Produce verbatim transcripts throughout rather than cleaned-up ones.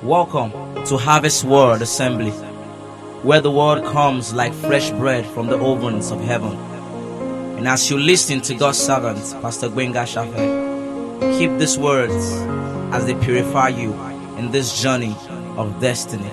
Welcome to Harvest Word Assembly, where the word comes like fresh bread from the ovens of heaven. And as you listen to God's servant, Pastor Gbenga Shafe, keep these words as they purify you in this journey of destiny.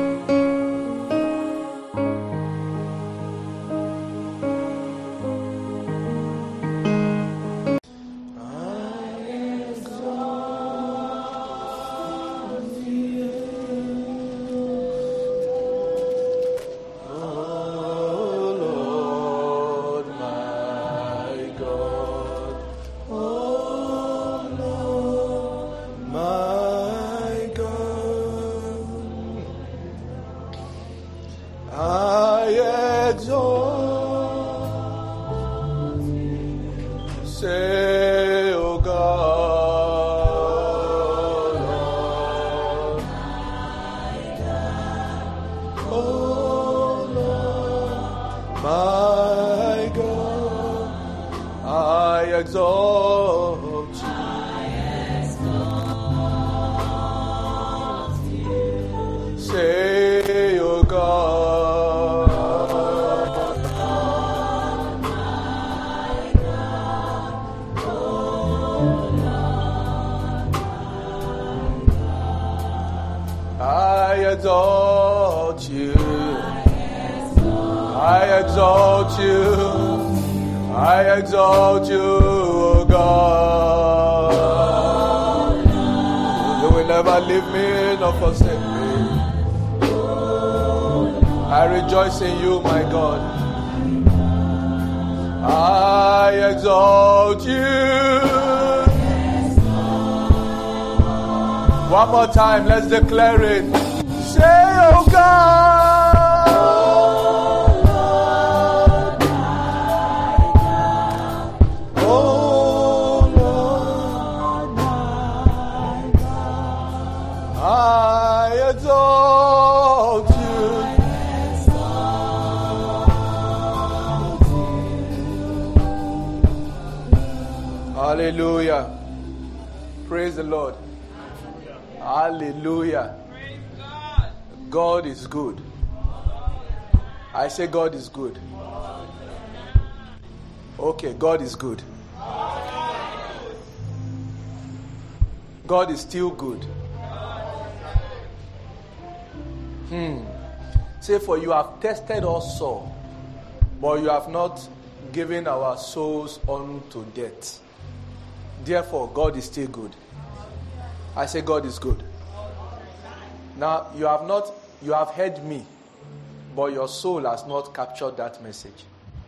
One more time, let's declare it. Say, oh God, oh Lord, my God, I exalt you. Hallelujah. Praise the Lord. Hallelujah. Praise God. God is good. I say God is good. Okay, God is good. God is still good. Hmm. Say, for you have tested us so, but you have not given our souls unto death. Therefore, God is still good. I say God is good. Now, you have not, you have heard me, but your soul has not captured that message.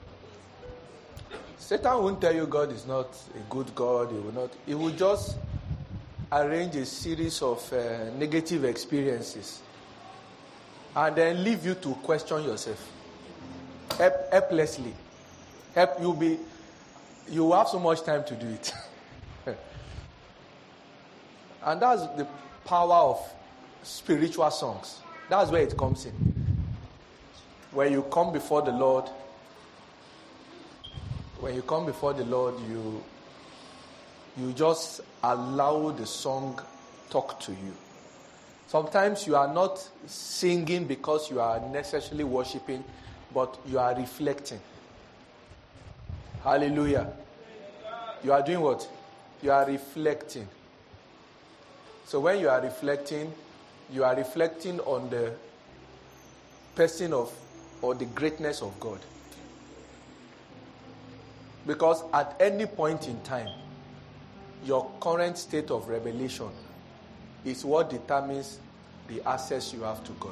Satan won't tell you God is not a good God. He will not. He will just arrange a series of uh, negative experiences and then leave you to question yourself. Help, helplessly. Help you be. You will have so much time to do it. And that's the power of spiritual songs. That's where it comes in. When you come before the Lord, when you come before the Lord, you you just allow the song talk to you. Sometimes you are not singing because you are necessarily worshiping, but you are reflecting. Hallelujah. You are doing what? You are reflecting. So when you are reflecting, you are reflecting on the person of, or the greatness of God. Because at any point in time, your current state of revelation is what determines the access you have to God.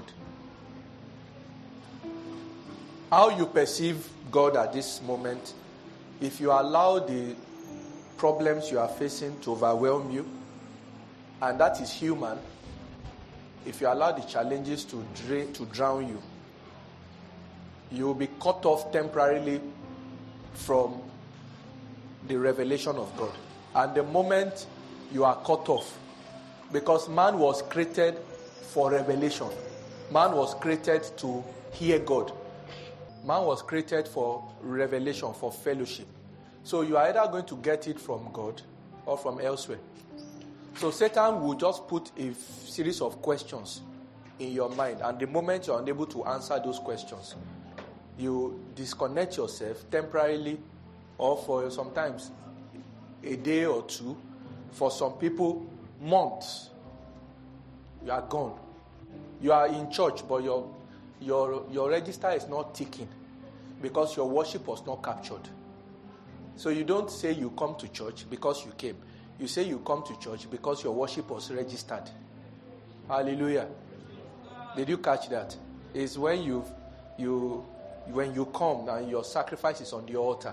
How you perceive God at this moment, if you allow the problems you are facing to overwhelm you, and that is human, if you allow the challenges to drain, to drown you, you will be cut off temporarily from the revelation of God. And the moment you are cut off, because man was created for revelation. Man was created to hear God. Man was created for revelation, for fellowship. So you are either going to get it from God or from elsewhere. So Satan will just put a f- series of questions in your mind, and the moment you're unable to answer those questions, you disconnect yourself temporarily, or for sometimes a day or two. For some people, months. You are gone. You are in church, but your your your register is not ticking because your worship was not captured. So you don't say you come to church because you came. You say you come to church because your worship was registered. Hallelujah. Did you catch that? It's when you you when you come and your sacrifice is on the altar.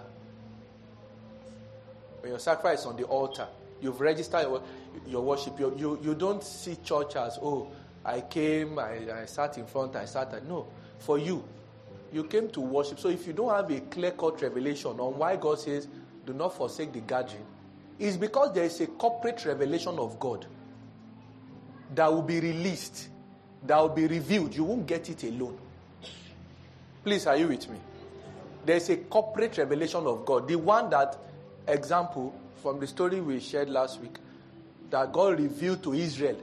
When your sacrifice is on the altar, you've registered your, your worship. You, you you don't see church as, oh, I came, I, I sat in front, I sat at. No. For you, you came to worship. So if you don't have a clear-cut revelation on why God says, do not forsake the gathering, it's because there is a corporate revelation of God that will be released, that will be revealed. You won't get it alone. Please, are you with me? There's a corporate revelation of God. The one that, example, from the story we shared last week, that God revealed to Israel.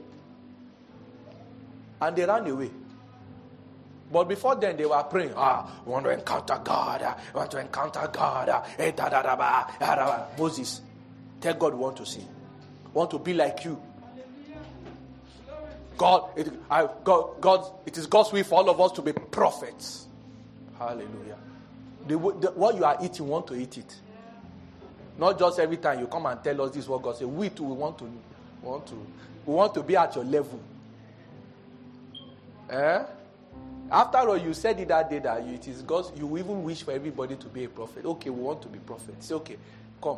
And they ran away. But before then, they were praying. Ah, we want to encounter God. Ah, we want to encounter God. Ah, eh, da, da, da, ba, da, da, ba. Moses, tell God we want to see. Want to be like you. God, it, I, God, God, it is God's will for all of us to be prophets. Hallelujah. The, the, what you are eating, want to eat it. Not just every time you come and tell us this is what God said. We too, we want to, want to, we want to be at your level. Eh? After all, you said it that day that you, it is God's, you even wish for everybody to be a prophet. Okay, we want to be prophets. Say, okay, come.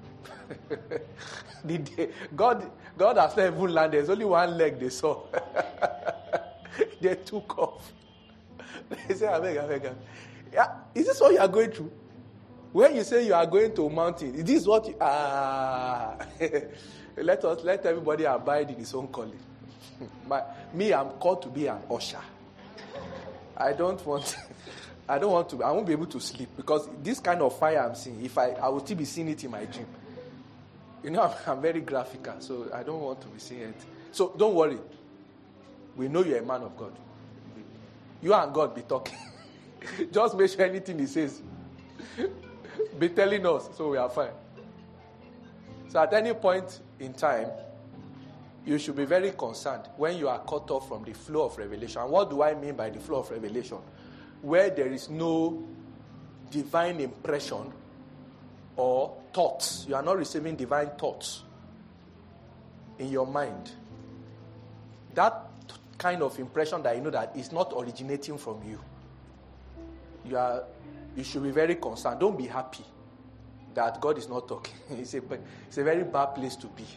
the day, God, God has not even landed. There's only one leg they saw. They took off. They say, I beg, I beg, I beg. Yeah, is this what you are going through? When you say you are going to a mountain, is this what you ah? let us let everybody abide in his own calling. My, me, I'm called to be an usher. I don't want, I don't want to, I won't be able to sleep because this kind of fire I'm seeing, if I, I will still be seeing it in my dream. You know, I'm, I'm very graphical, so I don't want to be seeing it. So don't worry. We know you're a man of God. You and God be talking. Just make sure anything he says, be telling us, so we are fine. So at any point in time, you should be very concerned when you are cut off from the flow of revelation. And what do I mean by the flow of revelation? Where there is no divine impression or thoughts. You are not receiving divine thoughts in your mind. That kind of impression that you know that is not originating from you. You are, you should be very concerned. Don't be happy that God is not talking. It's a, it's a very bad place to be.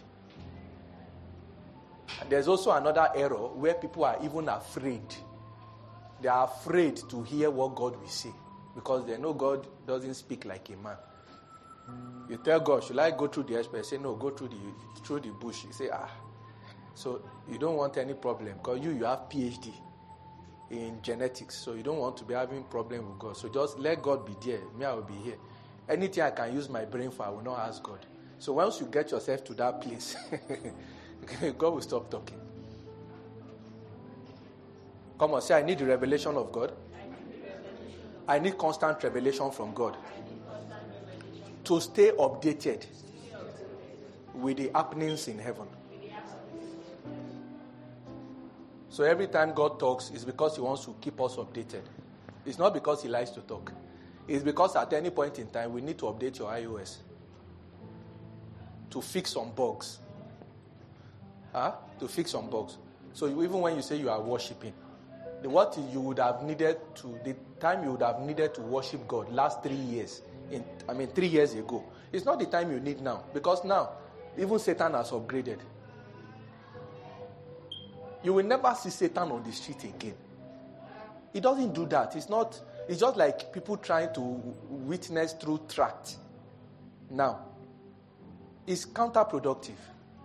There's also another error where people are even afraid. They are afraid to hear what God will say because they know God doesn't speak like a man. You tell God, should I go through the experience? Say, no, go through the through the bush. You say, ah. So you don't want any problem because you, you have P H D in genetics. So you don't want to be having problem with God. So just let God be there. Me, I will be here. Anything I can use my brain for, I will not ask God. So once you get yourself to that place, God will stop talking. Come on, say, I need the revelation of God. I need constant revelation from God to stay updated with the happenings in heaven. So every time God talks, it's because he wants to keep us updated. It's not because he likes to talk. It's because at any point in time, we need to update your iOS to fix some bugs. Huh? To fix some bugs. So you, even when you say you are worshiping, the what you would have needed to, the time you would have needed to worship God last three years, in, I mean three years ago, it's not the time you need now. Because now, even Satan has upgraded. You will never see Satan on the street again. He doesn't do that. It's not, it's just like people trying to witness through tract. Now, it's counterproductive.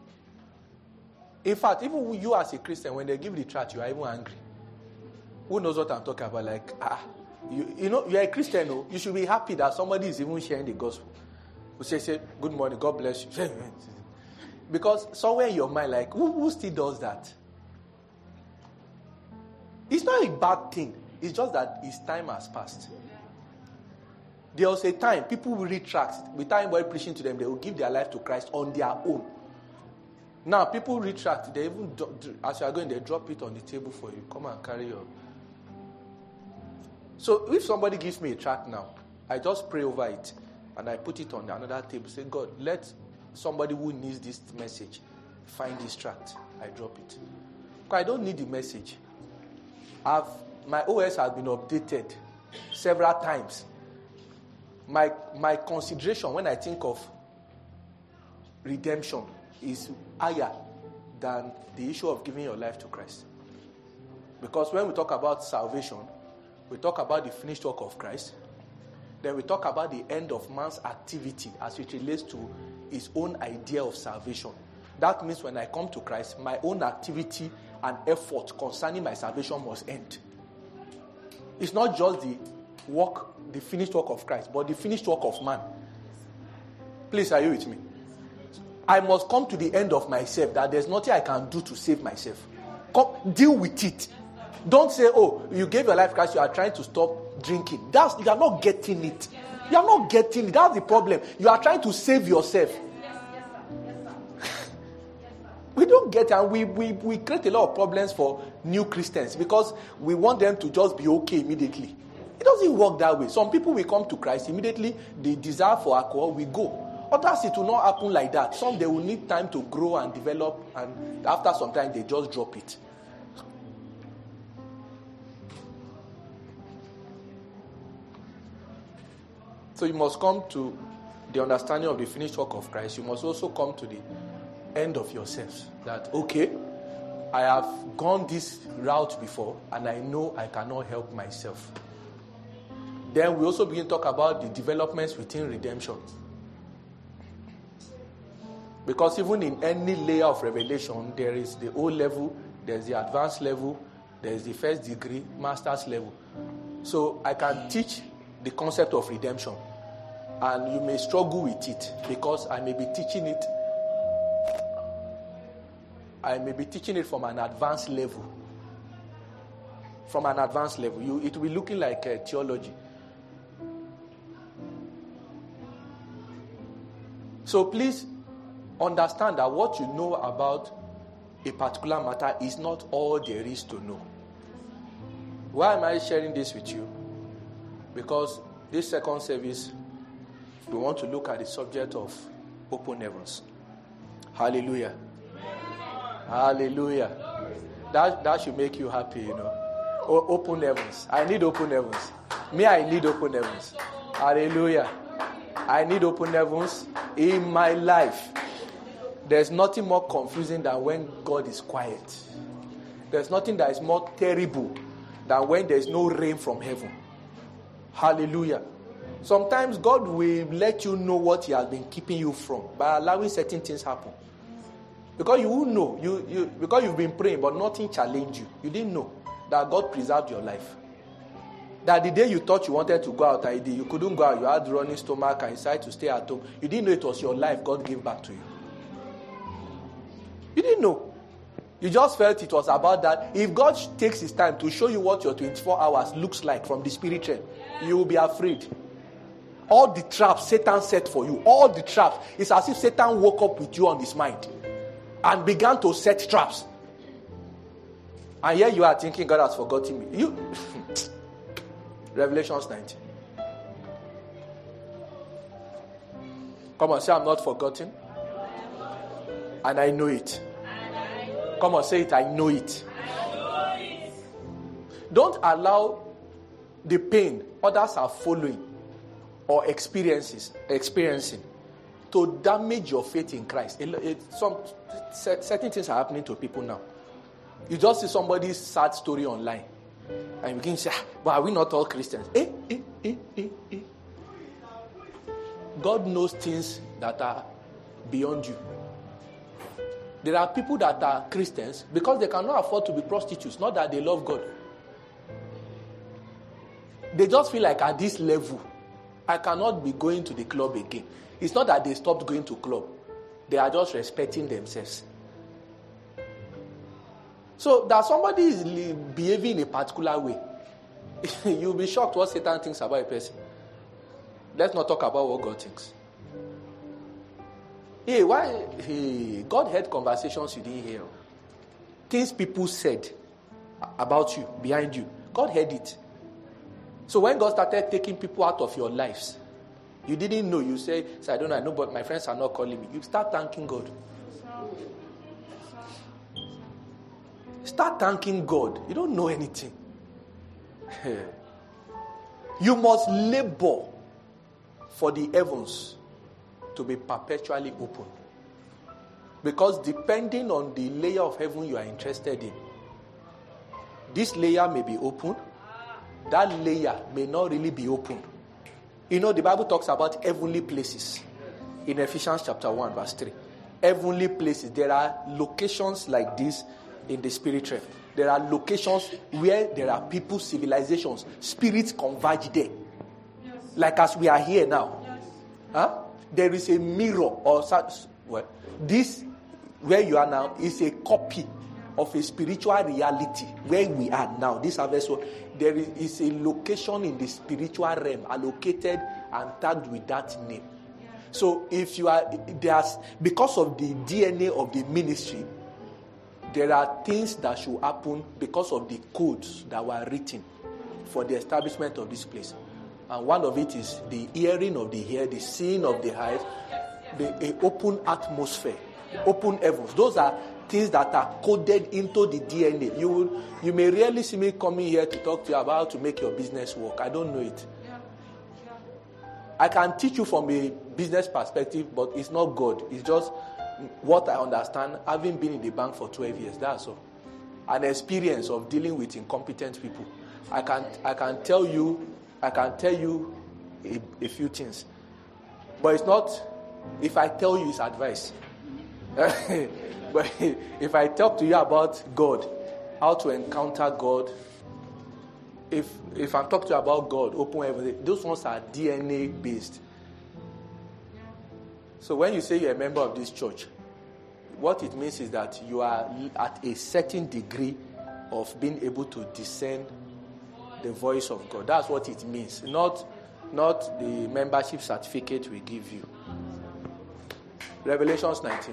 In fact, even you as a Christian, when they give the tract, you are even angry. Who knows what I'm talking about? Like, ah, you, you know, you're a Christian, no? You should be happy that somebody is even sharing the gospel. You say, say, good morning, God bless you. Because somewhere in your mind, like, who, who still does that? It's not a bad thing. It's just that its time has passed. There was a time people will read tracts. Without anybody preaching to them, they will give their life to Christ on their own. Now, people read tracts. They even, do, as you are going, they drop it on the table for you. Come and carry your... So, if somebody gives me a tract now, I just pray over it. And I put it on another table. Say, God, let somebody who needs this message find this tract. I drop it. Because I don't need the message. I've, my O S has been updated several times. My, my consideration when I think of redemption is higher than the issue of giving your life to Christ. Because when we talk about salvation, we talk about the finished work of Christ. Then we talk about the end of man's activity as it relates to his own idea of salvation. That means when I come to Christ, my own activity and effort concerning my salvation must end. It's not just the work, the finished work of Christ, but the finished work of man. Please, are you with me? I must come to the end of myself, that there's nothing I can do to save myself. Come, deal with it. Don't say, oh, you gave your life to Christ, you are trying to stop drinking. That's, you are not getting it. You are not getting it. That's the problem. You are trying to save yourself. Yes, yes, sir. Yes, sir. We don't get it, and we, we, we create a lot of problems for new Christians because we want them to just be okay immediately. It doesn't work that way. Some people will come to Christ, immediately the desire for alcohol will go. Others, it will not happen like that. Some, they will need time to grow and develop, and after some time, they just drop it. So you must come to the understanding of the finished work of Christ. You must also come to the end of yourself. That, okay, I have gone this route before, and I know I cannot help myself. Then we also begin to talk about the developments within redemption. Because even in any layer of revelation, there is the O level, there's the advanced level, there's the first degree, master's level. So I can teach the concept of redemption, and you may struggle with it because I may be teaching it I may be teaching it from an advanced level. From an advanced level. You, it will be looking like uh, theology. So please understand that what you know about a particular matter is not all there is to know. Why am I sharing this with you? Because this second service, we want to look at the subject of open heavens. Hallelujah. Hallelujah. That, that should make you happy, you know. O- open heavens. I need open heavens. Me, I need open heavens. Hallelujah. I need open heavens in my life. There's nothing more confusing than when God is quiet. There's nothing that is more terrible than when there's no rain from heaven. Hallelujah. Sometimes God will let you know what He has been keeping you from by allowing certain things happen. Because you will know, you, you, because you've been praying, but nothing challenged you. You didn't know that God preserved your life. That the day you thought you wanted to go out, you couldn't go out, you had running stomach and decided to stay at home. You didn't know it was your life God gave back to you. You didn't know. You just felt it was about that. If God takes His time to show you what your twenty-four hours looks like from the spirit realm, you will be afraid. All the traps Satan set for you, all the traps, it's as if Satan woke up with you on his mind and began to set traps. And here you are thinking God has forgotten me. You, Revelations nineteen. Come on, say I'm not forgotten. And I know it. Come on, say it, I know it. Don't allow the pain others are following or experiences experiencing to damage your faith in Christ. It, it, some certain things are happening to people now. You just see somebody's sad story online, and you begin to say, ah, but are we not all Christians? Eh, eh, eh, eh, eh. God knows things that are beyond you. There are people that are Christians because they cannot afford to be prostitutes, not that they love God. They just feel like at this level, I cannot be going to the club again. It's not that they stopped going to club. They are just respecting themselves. So that somebody is behaving in a particular way, you'll be shocked what Satan thinks about a person. Let's not talk about what God thinks. Hey, why? Hey, God heard conversations you didn't hear. Things people said about you, behind you. God heard it. So when God started taking people out of your lives, you didn't know. You say, so I don't know, I know, but my friends are not calling me. You start thanking God. Start thanking God. You don't know anything. You must labor for the heavens to be perpetually open. Because depending on the layer of heaven you are interested in, this layer may be open, that layer may not really be open. You know, the Bible talks about heavenly places in Ephesians chapter one, verse three. Heavenly places. There are locations like this in the spirit realm. There are locations where there are people, civilizations, spirits converge there. Yes. Like as we are here now. Yes. Huh? There is a mirror or such. Well, this where you are now is a copy of a spiritual reality where we are now. This harvest, there is, is a location in the spiritual realm allocated and tagged with that name. So if you are there's because of the D N A of the ministry, there are things that should happen because of the codes that were written for the establishment of this place. And one of it is the hearing of the ear, the seeing of the eyes, the open atmosphere, open heavens. Those are things that are coded into the D N A. You will, you may rarely see me coming here to talk to you about how to make your business work. I don't know it. I can teach you from a business perspective, but it's not God. It's just what I understand, having been in the bank for twelve years, that's all. An experience of dealing with incompetent people. I can I can tell you, I can tell you a, a few things. But it's not, if I tell you, it's advice. But if I talk to you about God, how to encounter God, if if I'm talking to you about God, open everything, those ones are D N A based. So when you say you're a member of this church, what it means is that you are at a certain degree of being able to discern the voice of God. That's what it means. Not, not the membership certificate we give you. Revelations nineteen.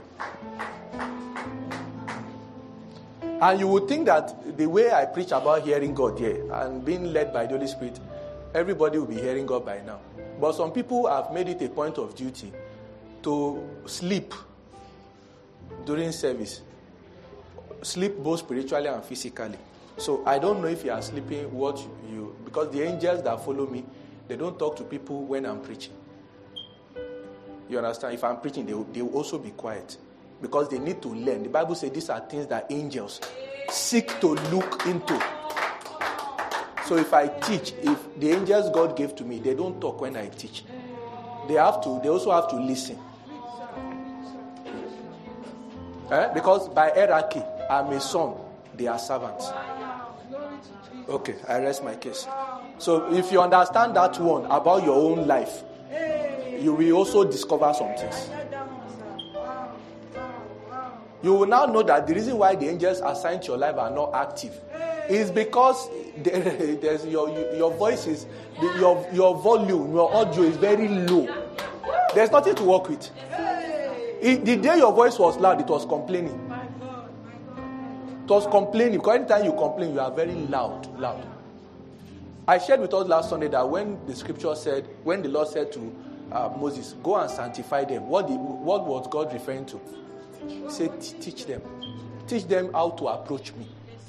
And you would think that the way I preach about hearing God here and being led by the Holy Spirit, everybody will be hearing God by now. But some people have made it a point of duty to sleep during service. Sleep both spiritually and physically. So I don't know if you are sleeping what you... Because the angels that follow me, they don't talk to people when I'm preaching. You understand? If I'm preaching, they will, they will also be quiet. Because they need to learn. The Bible says these are things that angels seek to look into. So if I teach, if the angels God gave to me, they don't talk when I teach. They have to, they also have to listen. Eh? Because by hierarchy, I'm a son, they are servants. Okay, I rest my case. So if you understand that one about your own life, you will also discover some things. You will now know that the reason why the angels assigned to your life are not active is because there, there's your your voice is your your volume, your audio is very low. There's nothing to work with. It, the day your voice was loud, it was complaining. It was complaining. Because anytime you complain, you are very loud, loud. I shared with us last Sunday that when the scripture said, when the Lord said to uh, Moses, go and sanctify them, what, the, what was God referring to? He said, teach them. Teach them how to approach me.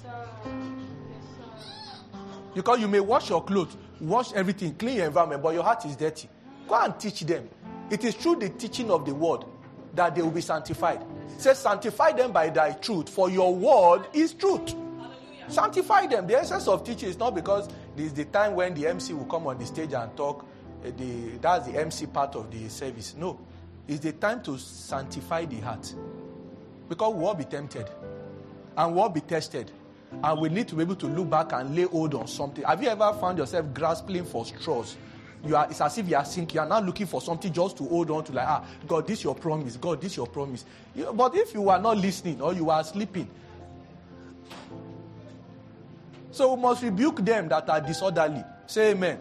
Because you may wash your clothes, wash everything, clean your environment, but your heart is dirty. Go and teach them. It is through the teaching of the word that they will be sanctified. It says, sanctify them by thy truth, for your word is truth. Hallelujah. Sanctify them. The essence of teaching is not because this is the time when the M C will come on the stage and talk. Uh, the, that's the M C part of the service. No. It's the time to sanctify the heart. Because we will be tempted. And we will be tested. And we need to be able to look back and lay hold on something. Have you ever found yourself grasping for straws You are, it's as if you are sinking. You are now looking for something just to hold on to, like, ah, God, this is your promise. God, this is your promise. You, but if you are not listening or you are sleeping, so we must rebuke them that are disorderly. Say amen.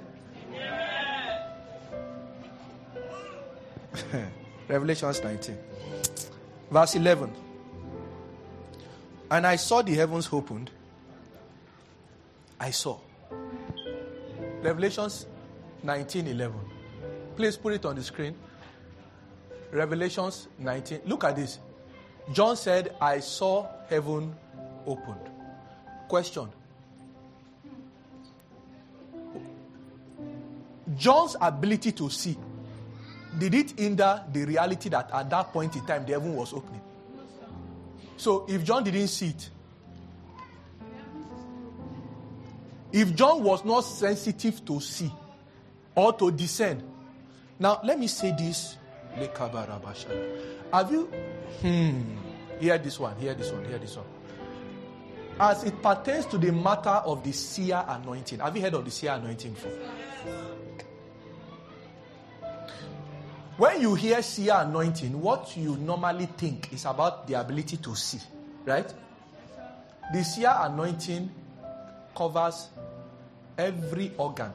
Amen. Revelations nineteen. Verse eleven. And I saw the heavens opened. I saw. Revelations nineteen eleven. Please put it on the screen. Revelations nineteen. Look at this. John said, I saw heaven opened. Question. John's ability to see, did it hinder the reality that at that point in time the heaven was opening? So if John didn't see it, if John was not sensitive to see or to discern, now let me say this. Have you hmm, hear this one, hear this one, hear this one. As it pertains to the matter of the seer anointing, have you heard of the seer anointing before? When you hear seer anointing, what you normally think is about the ability to see, right? The seer anointing covers every organ,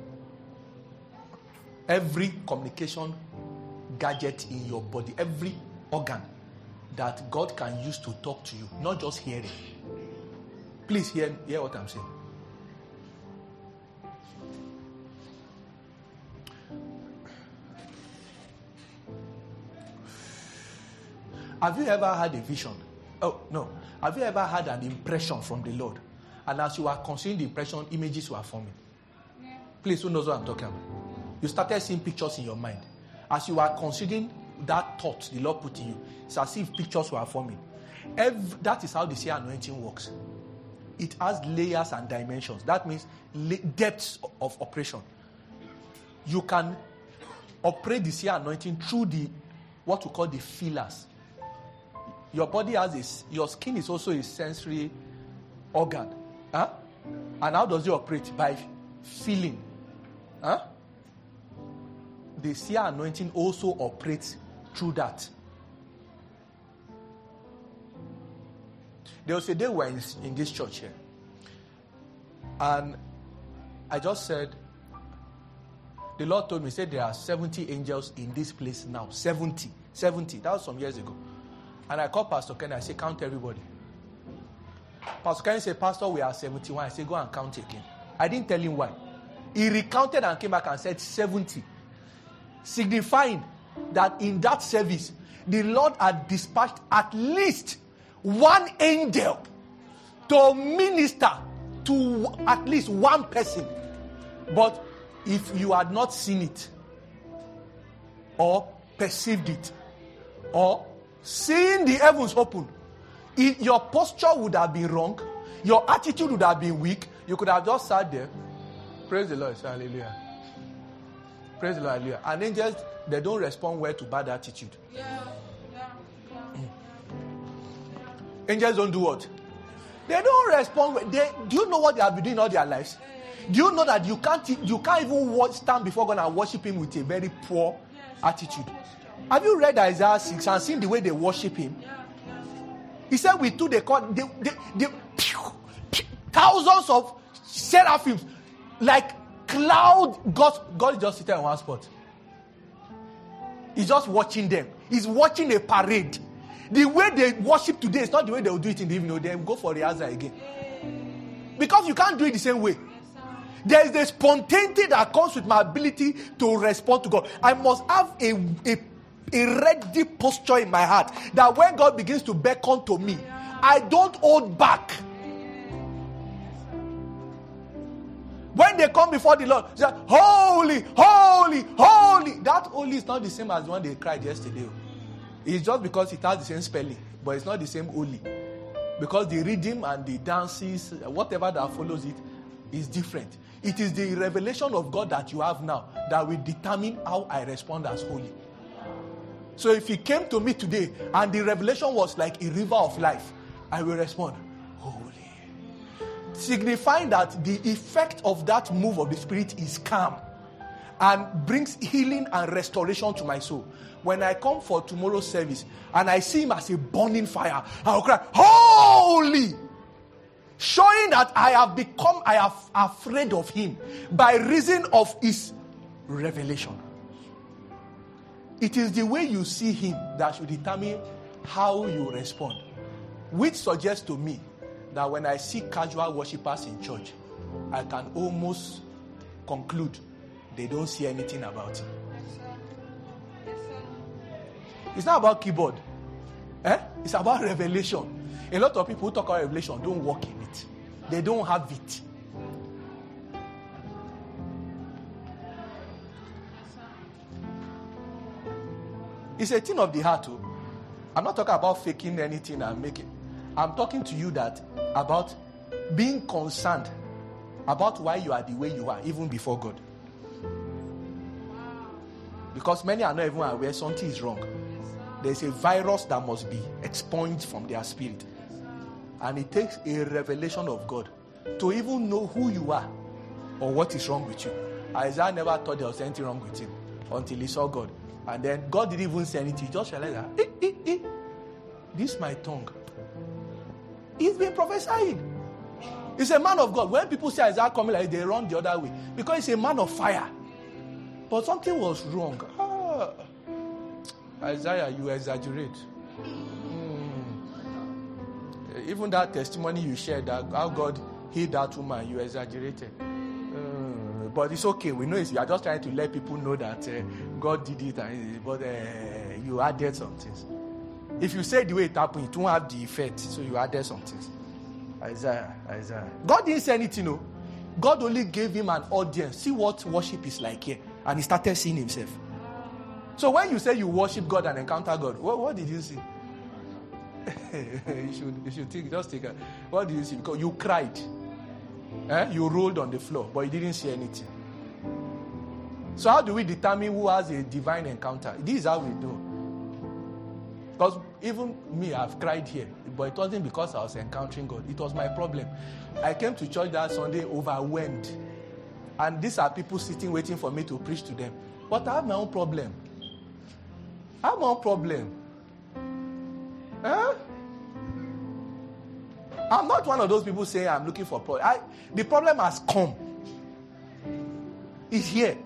every communication gadget in your body, every organ that God can use to talk to you, not just hearing. Please hear, hear what I'm saying. Have you ever had a vision? Oh, no. Have you ever had an impression from the Lord? And as you are considering the impression, images were forming. Yeah. Please, who knows what I'm talking about? You started seeing pictures in your mind. As you are considering that thought the Lord put in you, it's as if pictures were forming. Every, that is how the seer anointing works. It has layers and dimensions. That means la- depths of operation. You can operate the seer anointing through the, what we call the feelers. Your body has a, your skin is also a sensory organ. Huh? And how does it operate? By feeling. Huh? The seer anointing also operates through that. There was a day we were in, in this church here. And I just said, the Lord told me, said there are seventy angels in this place now. seventy. seventy. That was some years ago. And I called Pastor Ken. I said, count everybody. Pastor Ken said, Pastor, we are seventy-one. I said, go and count again. I didn't tell him why. He recounted and came back and said seventy. Signifying that in that service, the Lord had dispatched at least one angel to minister to at least one person. But if you had not seen it, or perceived it, or seeing the heavens open, it, your posture would have been wrong. Your attitude would have been weak. You could have just sat there. Praise the Lord. Hallelujah. Praise the Lord. Hallelujah. And angels, they don't respond well to bad attitude. Yeah. Yeah. Yeah. Mm. Angels don't do what? They don't respond well. They, do you know what they have been doing all their lives? Do you know that you can't you can't even watch, stand before God and worship Him with a very poor yes. attitude? Have you read Isaiah six and seen the way they worship Him? Yeah. Yeah. He said, "We too they call they, they, they, pew, pew, thousands of seraphims, like cloud." God, God is just sitting in one spot. He's just watching them. He's watching a parade. The way they worship today is not the way they will do it in the evening. They go for rehearsal again. Because you can't do it the same way. There is the spontaneity that comes with my ability to respond to God. I must have a, a, a ready posture in my heart that when God begins to beckon to me, I don't hold back. When they come before the Lord, they say, holy, holy, holy. That holy is not the same as the one they cried yesterday. It's just because it has the same spelling, but it's not the same holy. Because the rhythm and the dances, whatever that follows it, is different. It is the revelation of God that you have now that will determine how I respond as holy. So if He came to me today and the revelation was like a river of life, I will respond, holy. Signifying that the effect of that move of the Spirit is calm. and brings healing and restoration to my soul. When I come for tomorrow's service and I see him as a burning fire, I will cry, holy! Showing that I have become, I am afraid of him by reason of his revelation. It is the way you see him that should determine how you respond. Which suggests to me that when I see casual worshippers in church, I can almost conclude they don't see anything about him. It's not about keyboard. Eh? It's about revelation. A lot of people who talk about revelation don't walk in it. They don't have it. It's a thing of the heart too. I'm not talking about faking anything and making. I'm talking to you that about being concerned about why you are the way you are, even before God. Because many are not even aware something is wrong. There's a virus that must be expunged from their spirit. And it takes a revelation of God to even know who you are or what is wrong with you. Isaiah never thought there was anything wrong with him until he saw God. And then God didn't even say anything. He just realized that, eh, eh, eh, this is my tongue. He's been prophesying. He's a man of God. When people say Isaiah coming like they run the other way. Because he's a man of fire. But something was wrong. Ah, Isaiah, you exaggerate. Mm. Even that testimony you shared, that how God healed that woman, you exaggerated. Mm. But it's okay. We know it's, you are just trying to let people know that uh, God did it. And, but uh, you added some things. If you say the way it happened, it won't have the effect. So you added some things. Isaiah, Isaiah. God didn't say anything, no. God only gave him an audience. See what worship is like here. And he started seeing himself. So when you say you worship God and encounter God, what, what did you see? you should you should think, just think. What did you see? Because you cried. Eh? You rolled on the floor, but you didn't see anything. So how do we determine who has a divine encounter? This is how we do. Because even me, I've cried here. But it wasn't because I was encountering God. It was my problem. I came to church that Sunday overwhelmed. And these are people sitting waiting for me to preach to them. But I have my own problem. I have my own problem. Huh? I'm not one of those people saying I'm looking for problem. I, the problem has come. It's here.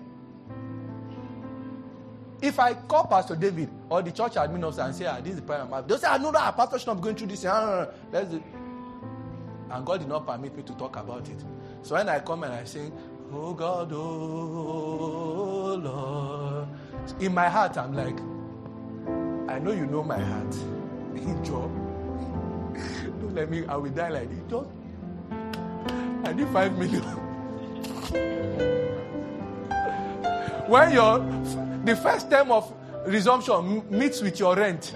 If I call Pastor David or the church admin officer and say, ah, this is the problem, they'll say, I know that pastor should not be going through this. No, no, no. That's it. And God did not permit me to talk about it. So when I come and I sing, oh God, oh Lord, in my heart I'm like, I know you know my heart. Job, don't let me, I will die like this. Just, I need five million. When your the first term of resumption meets with your rent.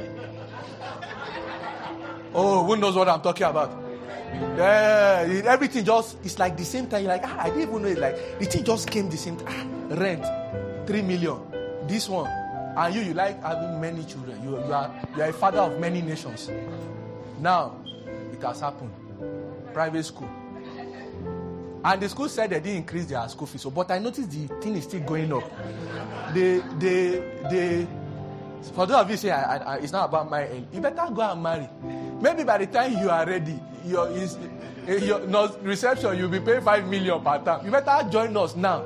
Oh, who knows what I'm talking about? Yeah, everything just, it's like the same time. You're like, ah, I didn't even know it. Like, the thing just came the same time. Ah, rent, three million. This one. And you, you like having many children. You, you, are, you are a father of many nations. Now, it has happened. Private school. And the school said they didn't increase their school fees. So, but I noticed the thing is still going up. They, they, they, for those of you say I, I, it's not about my age, you better go and marry. Maybe by the time you are ready, your, is, your reception, you'll be paying five million per time. You better join us now.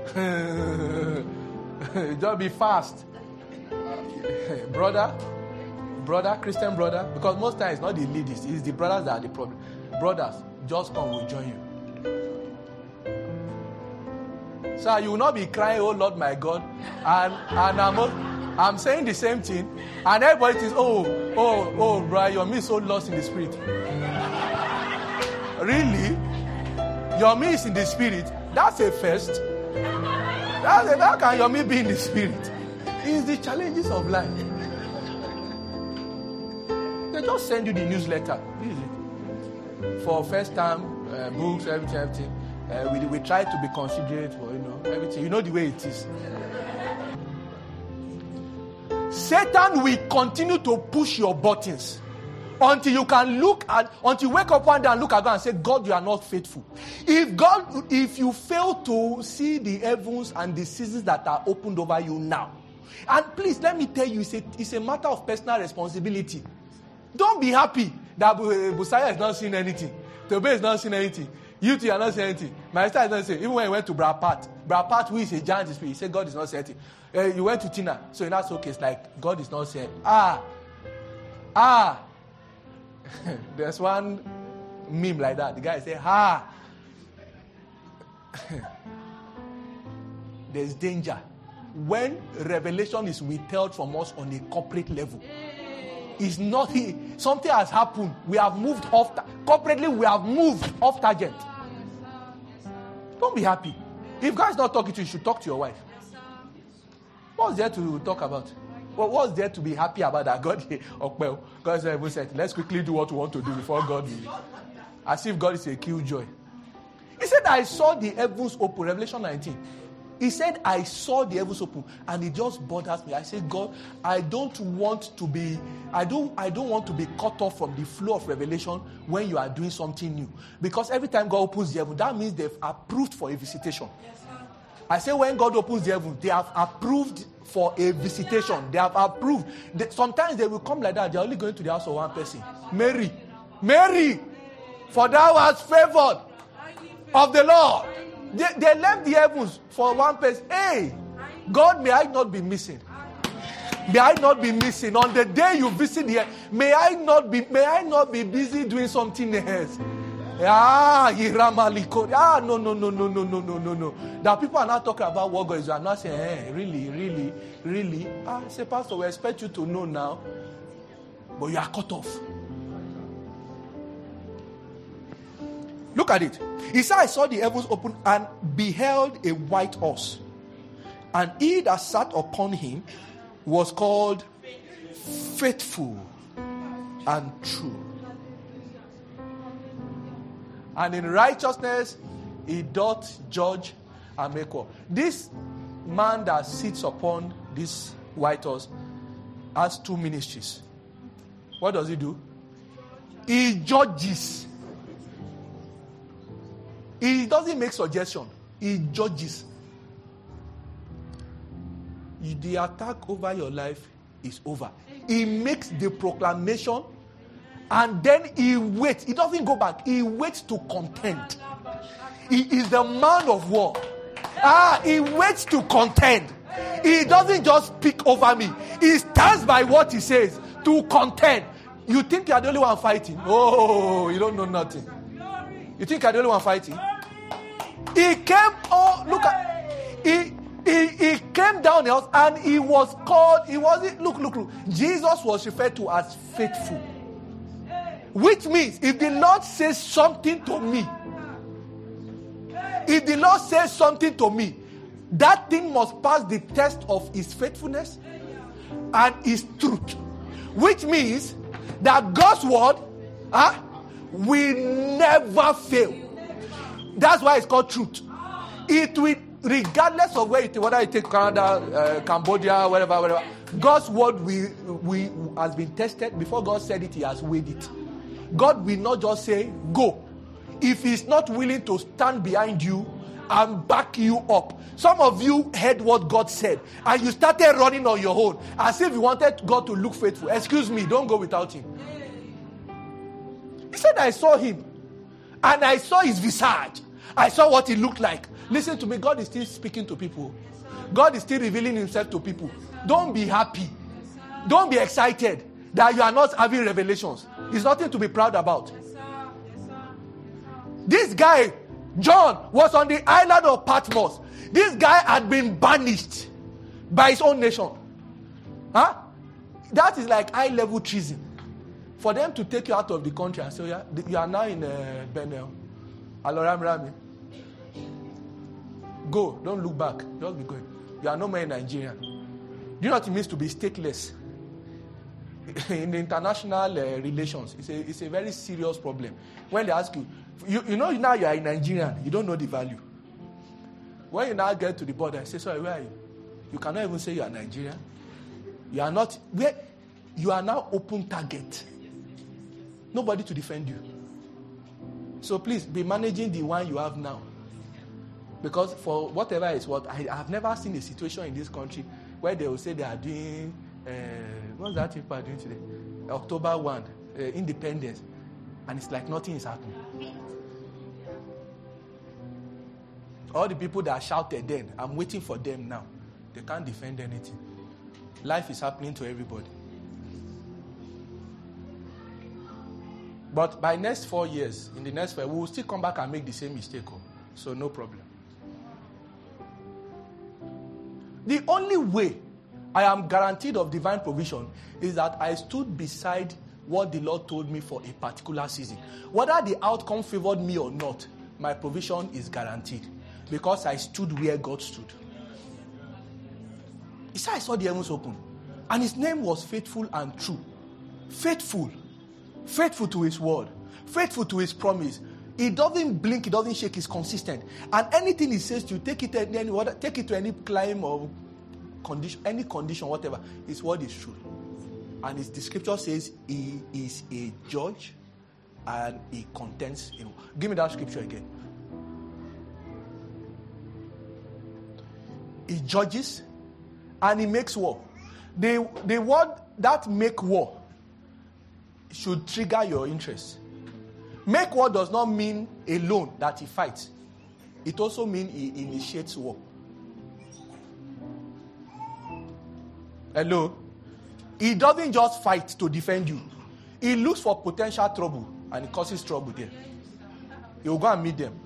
Just be fast. Brother, brother, Christian brother, because most times it's not the ladies, it's the brothers that are the problem. Brothers, just come, we'll join you. So you will not be crying, oh Lord my God, and and I'm I'm saying the same thing, and everybody says, oh, oh, oh, bro, you're me so lost in the spirit. Really? You're me is in the spirit? That's a first. That's a, how can your me be in the spirit? It's the challenges of life. They just send you the newsletter. This is it. For first time, uh, books, everything, everything. Uh, we, we try to be considerate for, you know, everything. You know the way it is. Satan will continue to push your buttons Until you can look at, until you wake up one day and look at God and say, God, you are not faithful. If God, if you fail to see the heavens and the seasons that are opened over you now, and please let me tell you, it's a, it's a matter of personal responsibility. Don't be happy that Busaya is not seeing anything. Tobe is not seeing anything. You two are not seeing anything. My sister is not seeing. Even when he went to Brapat, Brapat, who is a giant spirit, he said God is not seeing anything. Uh, you went to Tina, so in that case, like God is not seeing. Ah, ah. There's one meme like that. The guy say, "Ha." There's danger when revelation is withheld from us on a corporate level. It's not he. Something has happened. We have moved off. Ta- corporately, we have moved off target. Don't be happy. If God is not talking to you, you should talk to your wife. What's there to talk about? Well, what's there to be happy about that? God, okay, God said, let's quickly do what we want to do before God will. As if God is a killjoy. He said, I saw the heavens open. Revelation nineteen. He said, I saw the heavens open, and it just bothers me. I said, God, I don't want to be, I don't, I don't want to be cut off from the flow of revelation when you are doing something new. Because every time God opens the heaven, that means they've approved for a visitation. Yes, I say when God opens the heaven, they have approved for a visitation. They have approved. They, sometimes they will come like that. They are only going to the house of one person. Mary. Mary. For thou hast favored of the Lord. They, they left the heavens for one person. Hey, God, may I not be missing. May I not be missing. On the day you visit here, may I not be, may I not be busy doing something else. Ah, ah, no, no, no, no, no, no, no, no, no. That people are not talking about what God is doing. I'm not saying, hey, really, really, really. Ah, say, Pastor, we expect you to know now, but you are cut off. Look at it. He said, I saw the heavens open and beheld a white horse. And he that sat upon him was called Faithful and True. And in righteousness, he doth judge and make war. This man that sits upon this white horse has two ministries. What does he do? He judges. He doesn't make suggestion. He judges. The attack over your life is over. He makes the proclamation and then he waits. He doesn't go back. He waits to contend. He is the man of war. Ah, he waits to contend. He doesn't just speak over me. He stands by what he says to contend. You think you are the only one fighting? Oh, you don't know nothing. You think you are the only one fighting? He came, oh, look at, he, he, he came down the house and he was called, he wasn't, look, look, look. Jesus was referred to as faithful. Which means, if the Lord says something to me, if the Lord says something to me, that thing must pass the test of his faithfulness and his truth. Which means that God's word huh, will never fail. That's why it's called truth. It will, regardless of where it, whether you take Canada, uh, Cambodia, whatever, whatever, God's word will, will, has been tested. Before God said it, he has weighed it. God will not just say, go. If he's not willing to stand behind you and back you up. Some of you heard what God said and you started running on your own as if you wanted God to look faithful. Excuse me, don't go without him. He said, I saw him and I saw his visage. I saw what he looked like. Listen to me, God is still speaking to people. God is still revealing himself to people. Don't be happy. Don't be excited that you are not having revelations. It's nothing to be proud about. This guy, John, was on the island of Patmos. This guy had been banished by his own nation. Huh? That is like high-level treason. For them to take you out of the country and say, yeah, you are now in uh, Benel. Aloram Rami. Go, don't look back. Just be going. You are no more in Nigeria. Do you know what it means to be stateless? In the international uh, relations, it's a, it's a very serious problem. When they ask you, you, you know now you are in Nigeria, you don't know the value. When you now get to the border, say, sorry, where are you? You cannot even say you are Nigerian. You are not, where, you are now open target. nobody to defend you. So please be managing the one you have now. Because for whatever is what, I have never seen a situation in this country where they will say they are doing, uh, what's that people are doing today? October first, uh, independence. And it's like nothing is happening. All the people that shouted then, I'm waiting for them now. They can't defend anything. Life is happening to everybody. But by next four years, in the next four, we will still come back and make the same mistake. Oh. So no problem. The only way I am guaranteed of divine provision is that I stood beside what the Lord told me for a particular season. Whether the outcome favored me or not, my provision is guaranteed. Because I stood where God stood. He said, I saw the heavens open. And his name was faithful and true. Faithful. Faithful to his word. Faithful to his promise. He doesn't blink, he doesn't shake, he's consistent. And anything he says to you, take it to any, take it to any climb or condition, any condition, whatever. His word is true. And his, the scripture says he is a judge and he contends. You know. Give me that scripture again. He judges and he makes war. The, the word that make war should trigger your interest. Make war does not mean alone that he fights. It also means he initiates war. Hello? He doesn't just fight to defend you. He looks for potential trouble and he causes trouble there. He will go and meet them.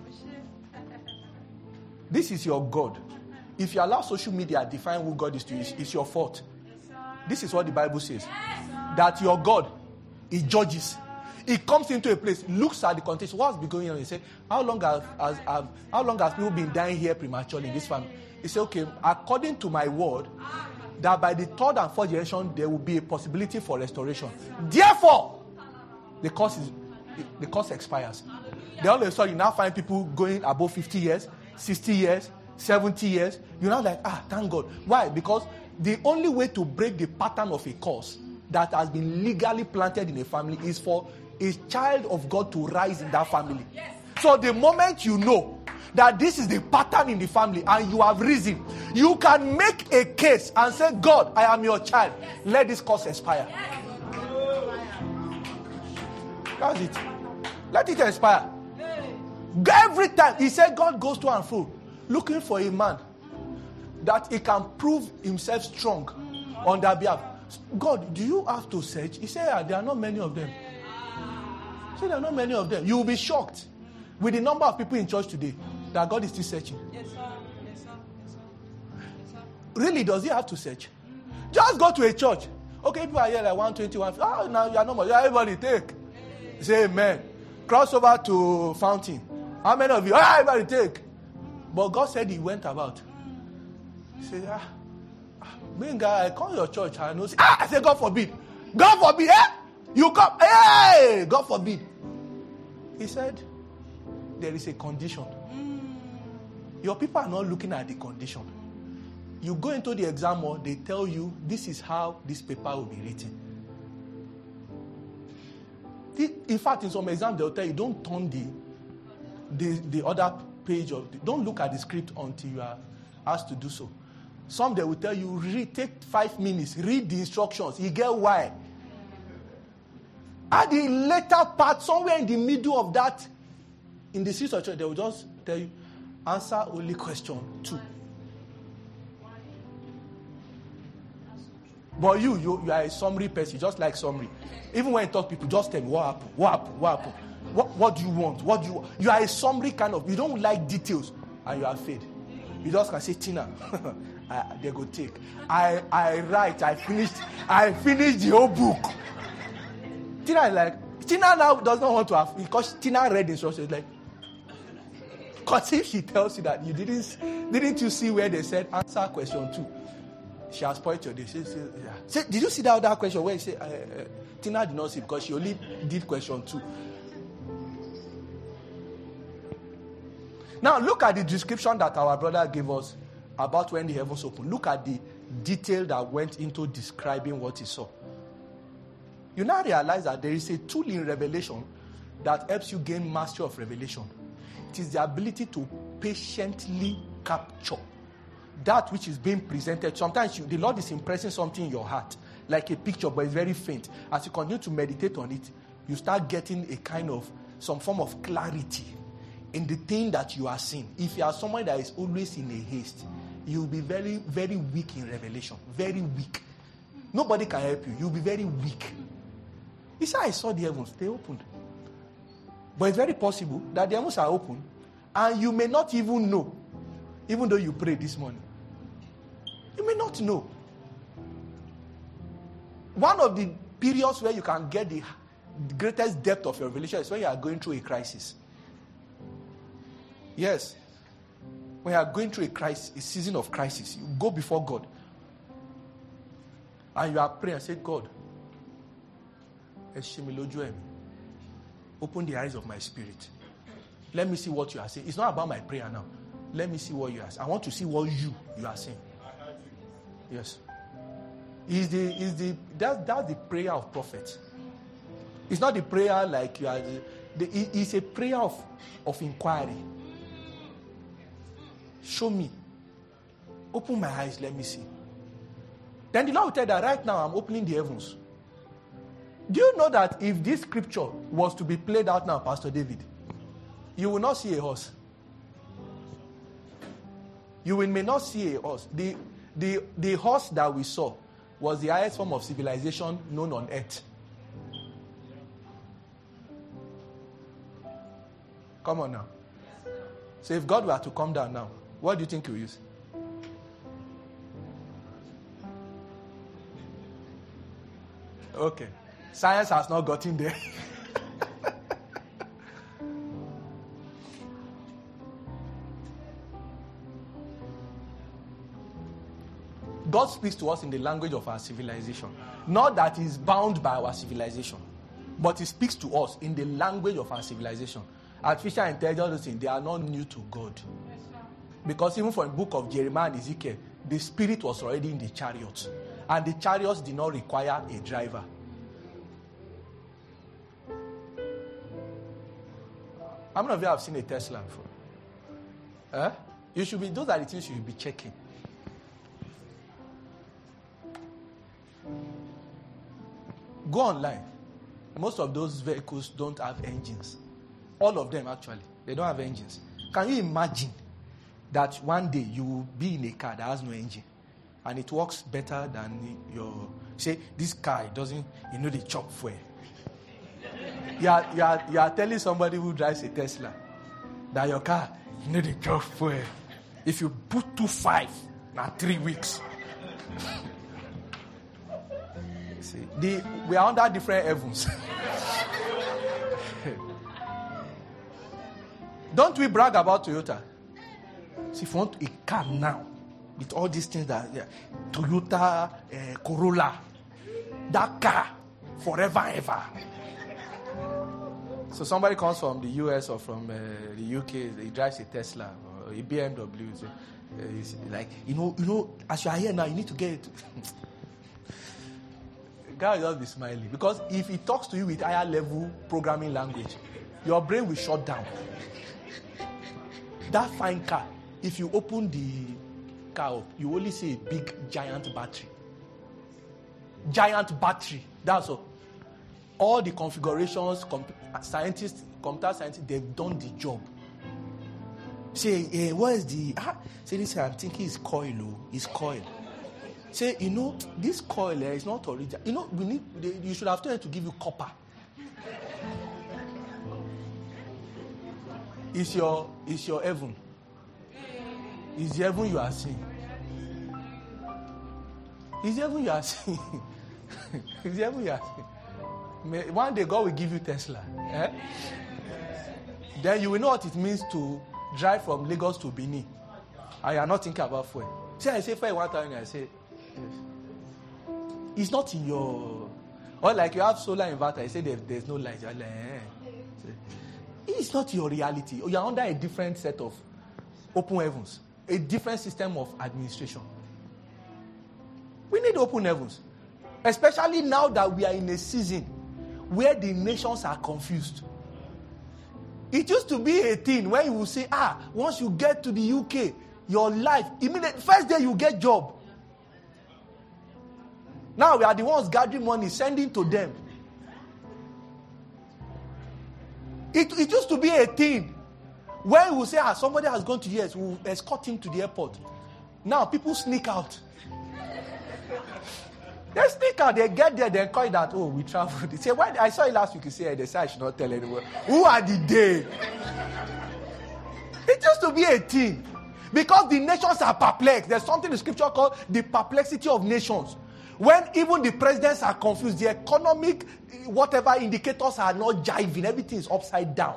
This is your God. If you allow social media to define who God is to you, it's, it's your fault. This is what the Bible says. That your God, he judges. He comes into a place, looks at the context. What's been going on? He said, how long has, has, have, how long has people been dying here prematurely in this family? He said, okay, according to my word, that by the third and fourth generation, there will be a possibility for restoration. Therefore, the course, is, the course expires. Then all of a sudden, you now find people going above fifty years, sixty years, seventy years. You're not like, ah, thank God. Why? Because the only way to break the pattern of a curse that has been legally planted in a family is for a child of God to rise in that family. Yes. So the moment you know that this is the pattern in the family and you have risen, you can make a case and say, God, I am your child. Yes. Let this curse expire. Yes. That's it. Let it expire. Every time, he said God goes to and fro looking for a man that he can prove himself strong on their behalf. God, do you have to search? He said, yeah, there are not many of them. He said, there are not many of them. You will be shocked with the number of people in church today that God is still searching. Yes, sir. Yes, sir. Yes, sir. Yes, sir. Really, does he have to search? Mm-hmm. Just go to a church. Okay, people are here like one twenty, one fifty. Oh, now you are not more. Everybody take. Hey. Say amen. Cross over to Fountain. How many of you? Ah, everybody take. But God said he went about. He said, ah, Benga, I call your church. I know. Ah, I said, God forbid. God forbid. Eh? You come. Hey, God forbid. He said, there is a condition. Your people are not looking at the condition. You go into the exam hall, they tell you, this is how this paper will be written. In fact, in some exams, they'll tell you, don't turn the, the, the other page of, the, don't look at the script until you are asked to do so. Some they will tell you, read, take five minutes, read the instructions. You get why. At the later part, somewhere in the middle of that, in the series of church, they will just tell you, answer only question two. But you, you, you are a summary person, just like summary. Even when you talk to people, just tell me what happened, what happened, what happened. What, what do you want? What do you want? You are a summary kind of, you don't like details, and you are failed. You just can say, Tina, I, they go take. I, I write, I finished, I finished the whole book. Tina is like, Tina now does not want to have, because Tina read the instructions, like, because if she tells you that you didn't, didn't you see where they said answer question two? She has spoiled your day. She said, yeah. Say, did you see that other question where he said, uh, uh, Tina did not see because she only did question two. Now look at the description that our brother gave us about when the heavens opened. Look at the detail that went into describing what he saw. You now realize that there is a tool in revelation that helps you gain mastery of revelation. It is the ability to patiently capture that which is being presented. Sometimes you, the Lord is impressing something in your heart, like a picture, but it's very faint. As you continue to meditate on it, you start getting a kind of, some form of clarity in the thing that you are seeing. If you are someone that is always in a haste, you'll be very, very weak in revelation. Very weak. Nobody can help you. You'll be very weak. He said, I saw the heavens. They opened. But it's very possible that the heavens are open and you may not even know, even though you prayed this morning. You may not know. One of the periods where you can get the greatest depth of your revelation is when you are going through a crisis. Yes. When you are going through a crisis, a season of crisis, you go before God. And you are praying and say, God, open the eyes of my spirit. Let me see what you are saying. It's not about my prayer now. Let me see what you are saying. I want to see what you, you are saying. Yes. Is the is the that that's the prayer of prophets. It's not the prayer like you are. The, the, it's a prayer of, of inquiry. Show me. Open my eyes. Let me see. Then the Lord will tell that right now I'm opening the heavens. Do you know that if this scripture was to be played out now, Pastor David, you will not see a horse. You will may not see a horse. The, the, the horse that we saw was the highest form of civilization known on earth. Come on now. So if God were to come down now, what do you think he will use? Okay. Science has not gotten there. God speaks to us in the language of our civilization. Not that he's bound by our civilization, but he speaks to us in the language of our civilization. Artificial intelligence, they are not new to God. Because even from the book of Jeremiah and Ezekiel, the spirit was already in the chariots. And the chariots did not require a driver. How many of you have seen a Tesla before? Huh? You should be, those are the things you should be checking. Go online. Most of those vehicles don't have engines. All of them, actually. They don't have engines. Can you imagine that one day you will be in a car that has no engine and it works better than your... Say, this car doesn't, you know, they chop fuel. You are, you, are, you are telling somebody who drives a Tesla that your car, you know, they chop fuel. If you put two five, now three weeks. See, the, we are under different heavens. Don't we brag about Toyota? See, if you want a car now, with all these things that yeah, Toyota, uh, Corolla, that car, forever ever. So somebody comes from the U S or from uh, the U K, he drives a Tesla or a B M W. So, uh, he's like, you know, you know, as you are here now, you need to get it. God will just be smiling. Because if he talks to you with higher level programming language, your brain will shut down. That fine car, if you open the car up, you only see a big, giant battery. Giant battery. That's all. All the configurations, comp- scientists, computer scientists, they've done the job. Say, eh, what is the... Ah, say this, I'm thinking it's coil. Oh, it's coil. Say, you know, this coil eh, is not original. You know, we need. They, you should have told them to give you copper. It's your, it's your heaven. It's the heaven you are seeing. It's the heaven you are seeing. It's the heaven you are seeing. One day God will give you Tesla. Eh? Then you will know what it means to drive from Lagos to Benin. And you are not thinking about fuel. See, I say fuel one time, I say, yes. It's not in your... Or like you have solar inverter, you say there, there's no light. You're like, eh. It's not your reality. You are under a different set of open heavens. A different system of administration. We need open heavens. Especially now that we are in a season where the nations are confused. It used to be a thing where you will say, ah, once you get to the U K, your life, immediate first day you get job. Now we are the ones gathering money, sending to them. It, it used to be a thing where you will say, ah, somebody has gone to U S, we'll escort him to the airport. Now people sneak out. They sneak out, they get there, they call it that, oh, we traveled. They say, why? I saw it last week, you say, they say I should not tell anyone. Who are the they? It used to be a thing. Because the nations are perplexed. There's something in scripture called the perplexity of nations. When even the presidents are confused, the economic, whatever indicators are not jiving, everything is upside down.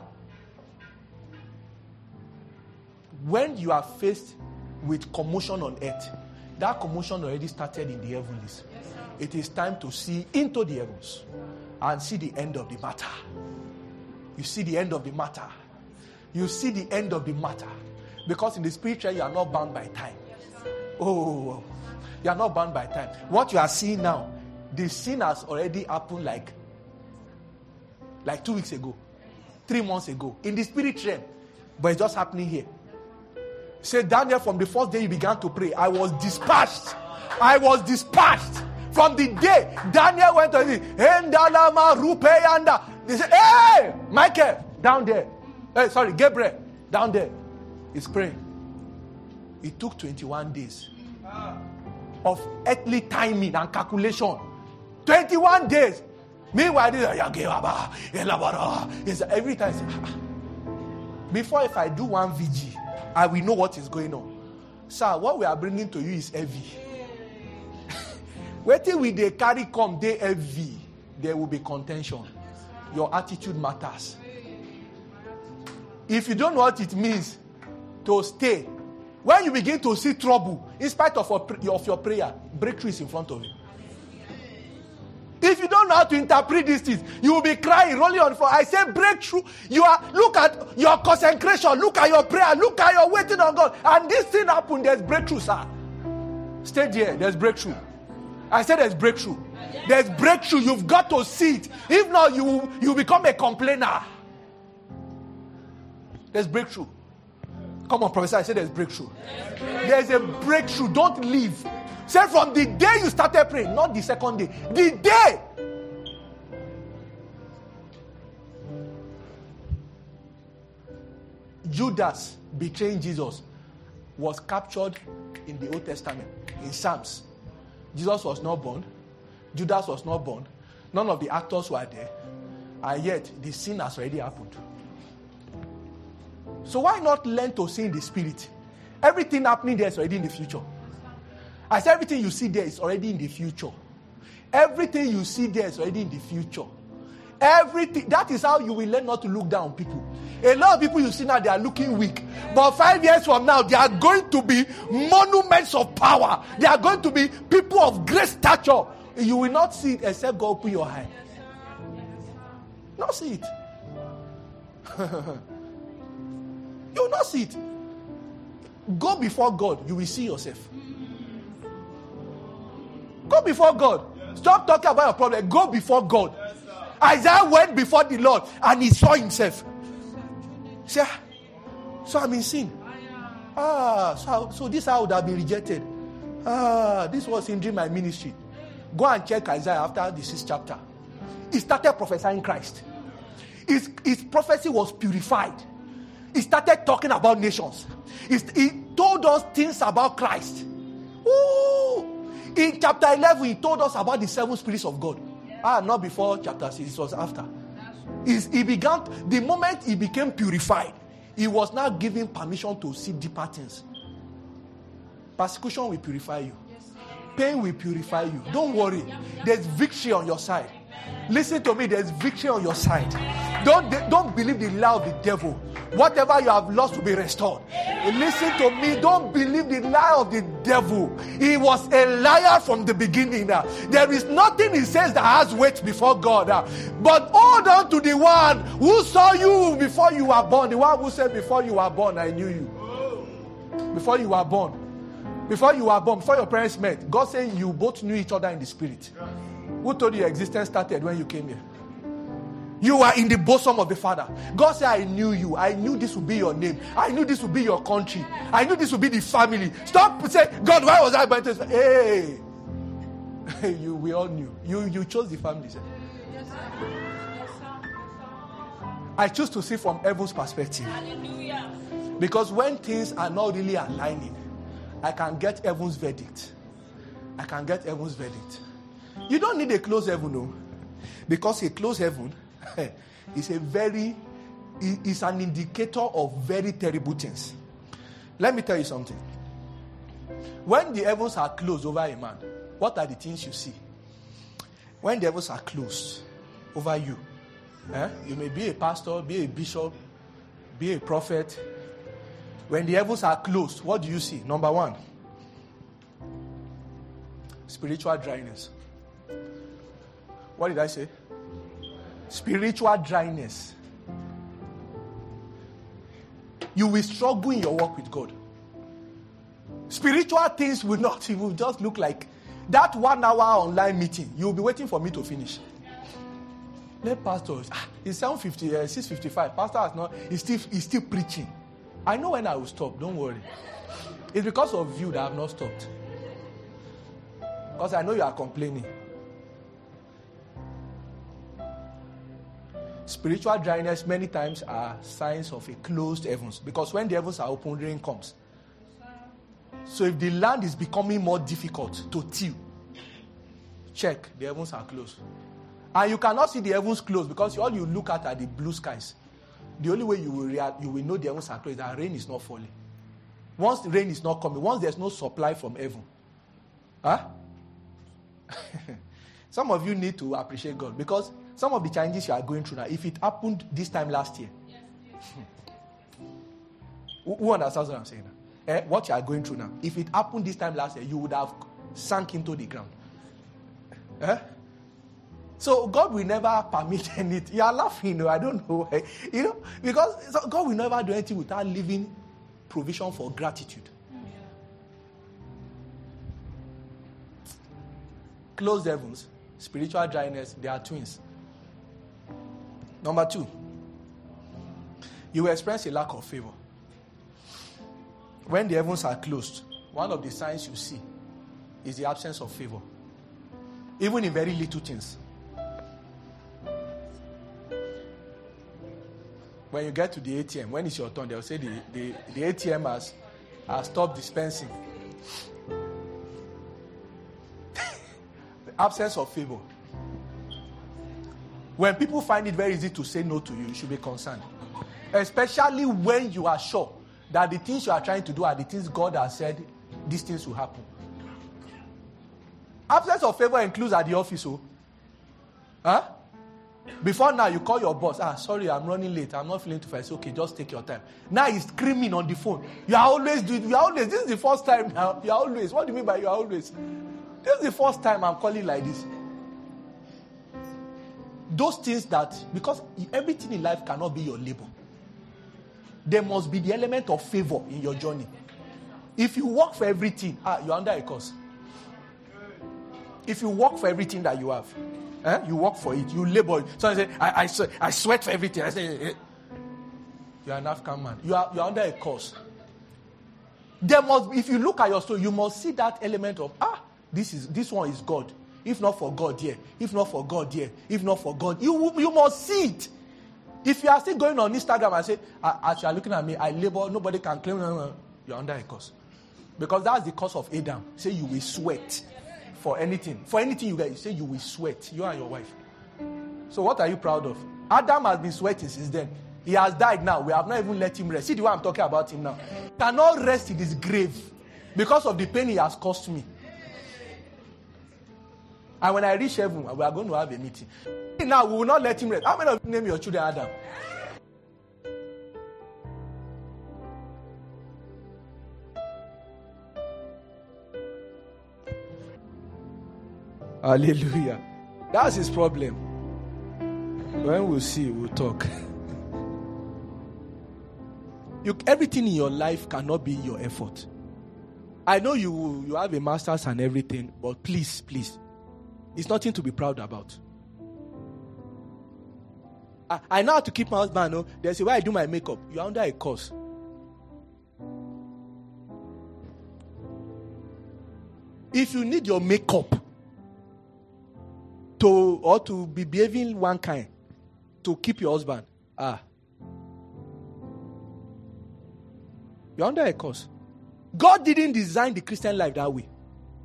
When you are faced with commotion on earth, that commotion already started in the heavens. It is time to see into the heavens and see the end of the matter. You see the end of the matter. You see the end of the matter. Because in the spiritual, you are not bound by time. Oh, you are not bound by time. What you are seeing now, the sin has already happened like, like two weeks ago, three months ago, in the spirit realm. But it's just happening here. Say, Daniel, from the first day you began to pray, I was dispatched. I was dispatched. From the day Daniel went to the Endalama Rupeyanda. They said, hey, Michael, down there. Hey, sorry, Gabriel, down there. He's praying. It took twenty-one days of earthly timing and calculation. twenty-one days. Meanwhile, this is every time. Before, if I do one V G, I will know what is going on. Sir, what we are bringing to you is heavy. Wait till we they carry come, they heavy. There will be contention. Your attitude matters. If you don't know what it means to stay, when you begin to see trouble, in spite of, of your prayer, breakthrough is in front of you. If you don't know how to interpret these things, you will be crying, rolling on the floor. I say breakthrough. You are look at your concentration, look at your prayer, look at your waiting on God, and this thing happened. There's breakthrough, sir. Stay there. There's breakthrough. I said there's breakthrough. There's breakthrough. You've got to see it. If not, you you become a complainer. There's breakthrough. Come on, Professor. I said there's breakthrough. There's a breakthrough. Don't leave. Say from the day you started praying, not the second day. The day. Judas betraying Jesus was captured in the Old Testament, in Psalms. Jesus was not born. Judas was not born. None of the actors were there. And yet, the sin has already happened. So why not learn to see in the spirit? Everything happening there is already in the future. I said everything you see there is already in the future. Everything you see there is already in the future. Everything. That is how you will learn not to look down on people. A lot of people you see now, they are looking weak. But five years from now, they are going to be monuments of power. They are going to be people of great stature. You will not see it except God open your eye. Not see it. You will not see it. Go before God, you will see yourself. Go before God. Stop talking about your problem. Go before God. Isaiah went before the Lord and he saw himself. Say, ah, so I'm in sin. Ah, so, so this I would have been rejected. Ah, this was hindering my ministry. Go and check Isaiah after the sixth chapter. He started prophesying Christ. His, his prophecy was purified. He started talking about nations. He, he told us things about Christ. Ooh. In chapter eleven, he told us about the seven spirits of God. Ah, not before chapter six, it was after. He's, he began, the moment he became purified, he was now given permission to see deeper things. Persecution will purify you. Pain will purify you. Don't worry. There's victory on your side. Listen to me, there's victory on your side. Don't, don't believe the lie of the devil. Whatever you have lost will be restored. Listen to me, don't believe the lie of the devil. He was a liar from the beginning. There is nothing he says that has weight before God. But hold on to the one who saw you before you were born. The one who said, before you were born, I knew you. Before you were born. Before you were born, before your parents met, God said you both knew each other in the spirit. Who told you your existence started when you came here? You are in the bosom of the Father. God said, I knew you. I knew this would be your name. I knew this would be your country. I knew this would be the family. Stop saying, God, why was I born to this? Hey, you, we all knew. You, you chose the family. Sir. Yes, sir. Yes, sir. I choose to see from heaven's perspective. Hallelujah. Because when things are not really aligning, I can get heaven's verdict. I can get heaven's verdict. You don't need a closed heaven, no. Because a closed heaven is a very, is an indicator of very terrible things. Let me tell you something. When the heavens are closed over a man, what are the things you see? When the heavens are closed over you, eh? You may be a pastor, be a bishop, be a prophet. When the heavens are closed, what do you see? Number one, spiritual dryness. What did I say? Spiritual dryness. You will struggle in your walk with God. Spiritual things will not, it will just look like that one hour online meeting. You will be waiting for me to finish. Let pastor, ah, it's seven fifty, uh, six fifty-five. Pastor has not, he's still, he's still preaching. I know when I will stop, don't worry. It's because of you that I have not stopped. Because I know you are complaining. Spiritual dryness many times are signs of a closed heavens. Because when the heavens are open, rain comes. So if the land is becoming more difficult to till, check, the heavens are closed. And you cannot see the heavens closed because all you look at are the blue skies. The only way you will react, you will know the heavens are closed is that rain is not falling. Once the rain is not coming, once there's no supply from heaven, huh? Some of you need to appreciate God because some of the challenges you are going through now, if it happened this time last year, yes, yes. who, who understands what I'm saying now? Eh? What you are going through now, if it happened this time last year, you would have sunk into the ground. Eh? So God will never permit anything. You are laughing, you know, I don't know. You know, because God will never do anything without leaving provision for gratitude. Closed heavens, spiritual dryness, they are twins. Number two, you will experience a lack of favor. When the heavens are closed, one of the signs you see is the absence of favor. Even in very little things. When you get to the A T M, when it's your turn, they'll say the, the, the A T M has, has stopped dispensing. The absence of favor. When people find it very easy to say no to you, you should be concerned. Especially when you are sure that the things you are trying to do are the things God has said, these things will happen. Absence of favor includes at the office. Oh. Huh? Before now, you call your boss. Ah, sorry, I'm running late. I'm not feeling too fast. Okay, just take your time. Now he's screaming on the phone. You are always doing. You are always. This is the first time now. You are always. What do you mean by you are always? This is the first time I'm calling like this. Those things that, because everything in life cannot be your labor. There must be the element of favor in your journey. If you work for everything, ah, you're under a curse. If you work for everything that you have, eh, you work for it, you labor. So I say, I, I, sweat, I sweat for everything. I say, eh. You're an African man. You are, you're under a curse. There must be, if you look at your story, you must see that element of, ah, this is this one is God. If not for God, yeah. If not for God, yeah. If not for God, you you must see it. If you are still going on Instagram and say, as you are looking at me, I labor, nobody can claim, no, no, you're under a curse. Because that's the curse of Adam. Say you will sweat for anything. For anything you get, you say you will sweat. You and your wife. So what are you proud of? Adam has been sweating since then. He has died now. We have not even let him rest. See the way I'm talking about him now. He cannot rest in his grave because of the pain he has caused me. And when I reach heaven, we are going to have a meeting. Now, we will not let him rest. How many of you name your children Adam? Hallelujah. That's his problem. When we'll see, we'll talk. You, everything in your life cannot be your effort. I know you, you have a master's and everything, but please, please, It's nothing to be proud about. I, I know how to keep my husband. No? They say, why I do my makeup? You're under a curse. If you need your makeup to or to be behaving one kind to keep your husband, ah, you're under a curse. God didn't design the Christian life that way.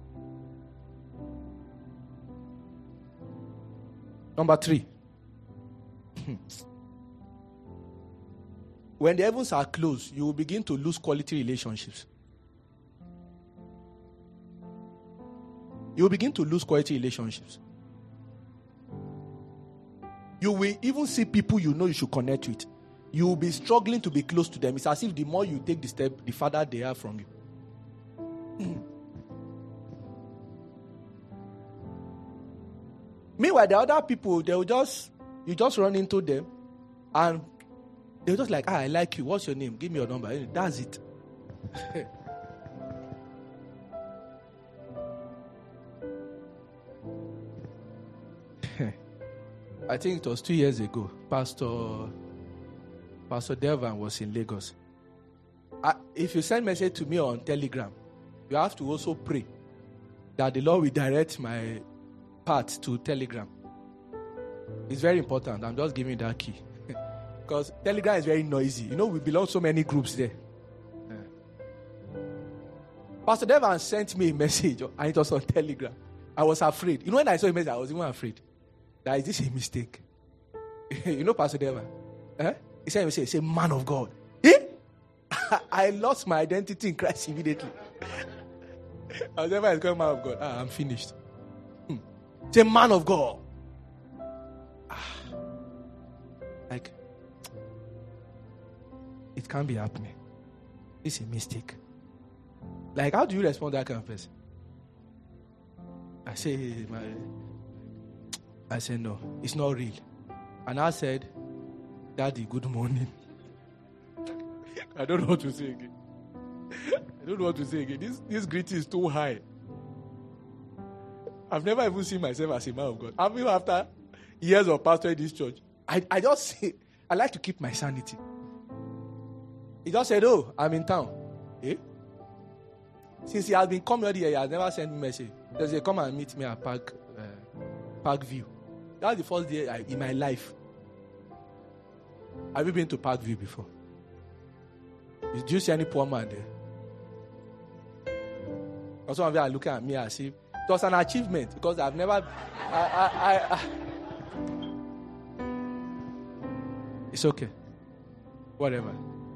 Number three. When the heavens are closed, you will begin to lose quality relationships. You will begin to lose quality relationships. You will even see people you know you should connect with. You will be struggling to be close to them. It's as if the more you take the step, the farther they are from you. Meanwhile, the other people, they will just, you just run into them and they're just like, ah, I like you. What's your name? Give me your number. That's it. I think it was two years ago. Pastor Pastor Delvan was in Lagos. I, if you send message to me on Telegram, you have to also pray that the Lord will direct my path to Telegram. It's very important. I'm just giving that key. Because Telegram is very noisy. You know, we belong to so many groups there. Yeah. Pastor Devan sent me a message, and it was on Telegram. I was afraid. You know, when I saw a message, I was even afraid. That is this a mistake? You know, Pastor Devan? Eh? He said, he said, man of God. Eh? I lost my identity in Christ immediately. I was never called man of God. Ah, I'm finished. Hmm. Say, man of God. Ah. Like, it can't be happening. It's a mistake. Like, how do you respond to that kind of person? I say, my, I said, no, it's not real. And I said, Daddy, good morning. I don't know what to say again. I don't know what to say again. This, this greeting is too high. I've never even seen myself as a man of God. Even after years of pastoring this church, I, I just say, I like to keep my sanity. He just said, oh, I'm in town. Eh? Since he has been coming here, he has never sent me a message. He said, come and meet me at Park, uh, Park View. That's the first day I, in my life. Have you been to Park View before? Did you see any poor man there? Or some of you are looking at me as if it was an achievement because I've never. I, I, I, I, it's okay. Whatever.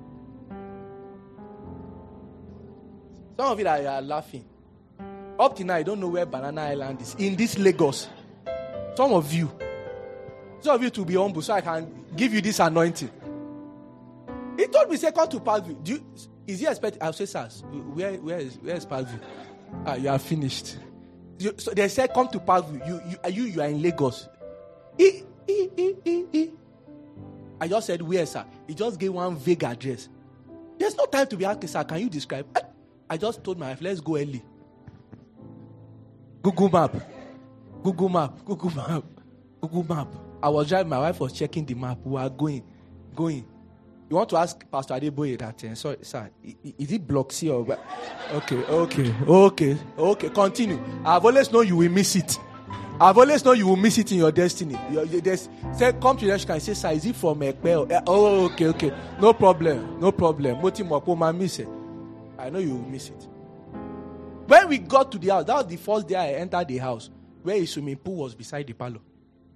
Some of you are, are laughing. Up to now, you don't know where Banana Island is. In this Lagos. Some of you. Some of you to be humble so I can give you this anointing. He told me, say, come to Parkview. Do you, is he expecting? I'll say, sir, where, where is, where is Parkview? Ah, you are finished. You, so they said, come to Parkview. You, you, you, you are in Lagos. E, e, e, e, e. I just said, where, sir? He just gave one vague address. There's no time to be asking, sir, can you describe? I, I just told my wife, let's go early. Google map. Google map. Google map. Google map. I was driving, my wife was checking the map. We are going. Going. You want to ask Pastor Adeboye that? Uh, sorry, sir. Is it block C or what? Okay, okay, okay, okay. Continue. I've always known you will miss it. I've always known you will miss it in your destiny. You, you, say, come to the church and say, sir, is it from Ekpe? Oh, okay, okay. No problem. No problem. Miss it. I know you will miss it. When we got to the house, that was the first day I entered the house, where a swimming pool was beside the parlor.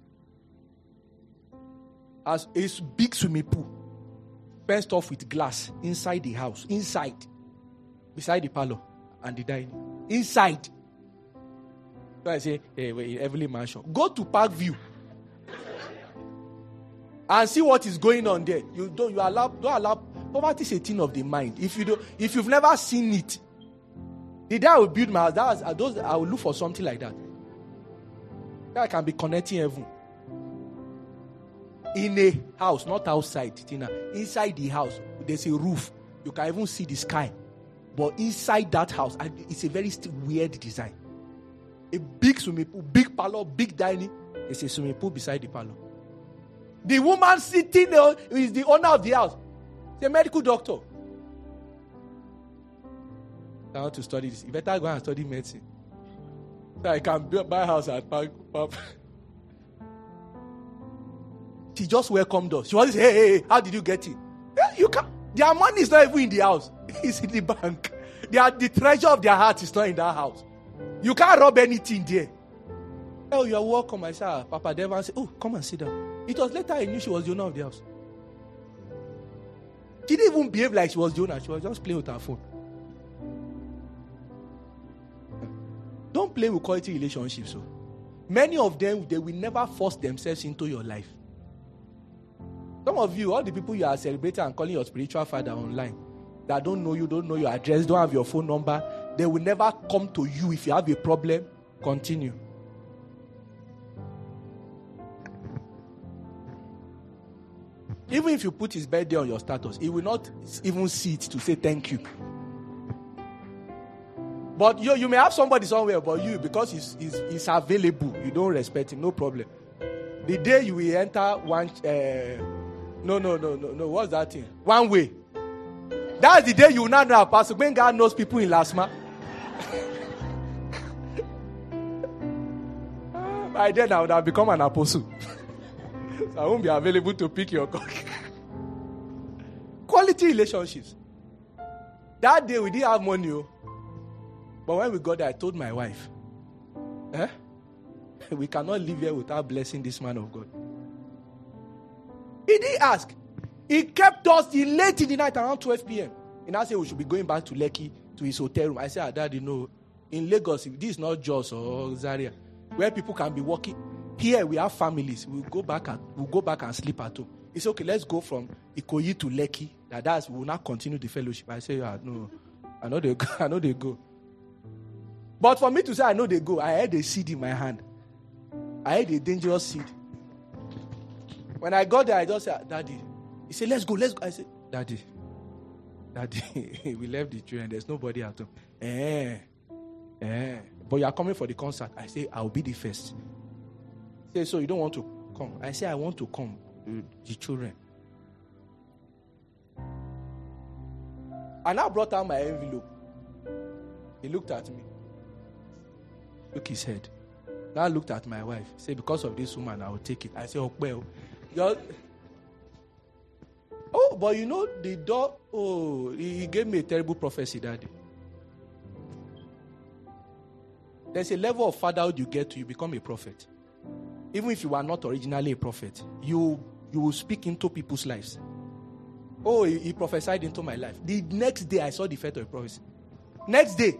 As a big swimming pool, fenced off with glass inside the house, inside, beside the parlor and the dining, inside. So I say, hey, we're in Heavenly Mansion. Go to Park View and see what is going on there. You don't, you allow, don't allow. Poverty is a thing of the mind. If you do, if you've never seen it, the day I will build my house, that was, those, I will look for something like that. That I can be connecting heaven. In a house, not outside, Tina. Inside the house, there's a roof. You can even see the sky. But inside that house, it's a very weird design. A big swimming pool, big parlor, big dining. There's a swimming pool beside the parlor. The woman sitting there is the owner of the house. She's a medical doctor. I want to study this. You better go and study medicine. So I can build my house at Park. She just welcomed us. She was hey, hey, hey, how did you get it? You can. Their money is not even in the house. It's in the bank. They are, the treasure of their heart is not in that house. You can't rob anything there. Oh, you are welcome. I said, Papa Devan said, oh, come and sit down. It was later I knew she was the owner of the house. She didn't even behave like she was the owner. She was just playing with her phone. Don't play with quality relationships. So. Many of them, they will never force themselves into your life. Some of you, all the people you are celebrating and calling your spiritual father online, that don't know you, don't know your address, don't have your phone number, they will never come to you if you have a problem. Continue. Even if you put his birthday on your status, he will not even see it to say thank you. But you, you may have somebody somewhere, but you, because he's, he's, he's available, you don't respect him, no problem. The day you will enter one, uh, no, no, no, no, no, what's that thing? One way. That's the day you will not know. Pastor Gbenga knows people in Lasma. By then I would have become an apostle. So I won't be available to pick your cock. Quality relationships. That day we didn't have money. Oh. But when we got there, I told my wife, eh? We cannot live here without blessing this man of God. He didn't ask. He kept us till late in the night, around twelve p.m. And I said we should be going back to Lekki, to his hotel room. I said, ah, Daddy, no. In Lagos, this is not Jos or Zaria, where people can be working. Here we have families. We'll go back and we'll go back and sleep at home. He said, okay, let's go from Ikoyi to Lekki. That that's we will not continue the fellowship. I said, ah, no, I know they go. I know they go. But for me to say I know they go, I had a seed in my hand. I had a dangerous seed. When I got there, I just said, Daddy. He said, let's go, let's go. I said, Daddy, Daddy, we left the children. There's nobody at home. Eh, eh. But you are coming for the concert. I say, I'll be the first. He said, so you don't want to come? I say, I want to come. The children. And I brought out my envelope. He looked at me. Shook his head. Now I looked at my wife. He said, because of this woman, I will take it. I said, oh, well. Oh, but you know, the door, oh, he gave me a terrible prophecy that day. There's a level of fatherhood you get to, you become a prophet. Even if you are not originally a prophet, you, you will speak into people's lives. Oh, he, he prophesied into my life. The next day, I saw the effect of a prophecy. Next day.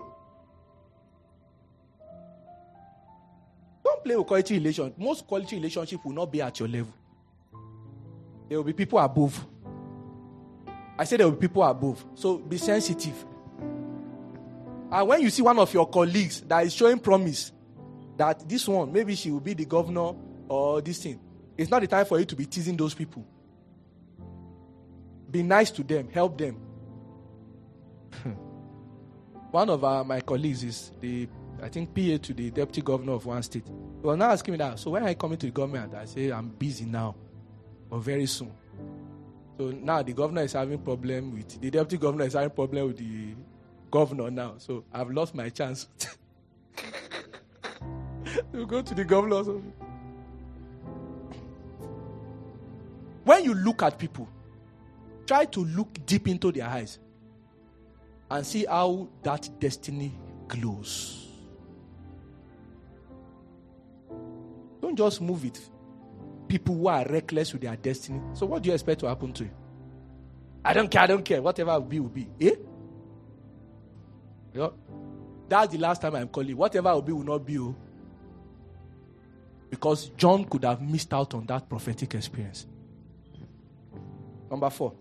Don't play with quality relations. Most quality relationships will not be at your level. There will be people above. I said there will be people above. So be sensitive. And when you see one of your colleagues that is showing promise that this one, maybe she will be the governor or this thing, it's not the time for you to be teasing those people. Be nice to them. Help them. One of uh, my colleagues is the, I think, P A to the deputy governor of one state. He was now asking me that, so when are you coming to the government? I say, I'm busy now, or very soon. So now the governor is having problem with, the deputy governor is having problem with the governor now. So I've lost my chance to go to the governor. When you look at people, try to look deep into their eyes and see how that destiny glows. Don't just move it. People who are reckless with their destiny. So what do you expect to happen to you? I don't care, I don't care. Whatever will be, will be. Eh? Yeah. That's the last time I'm calling. Whatever will be, will not be. Oh. Because John could have missed out on that prophetic experience. Number four.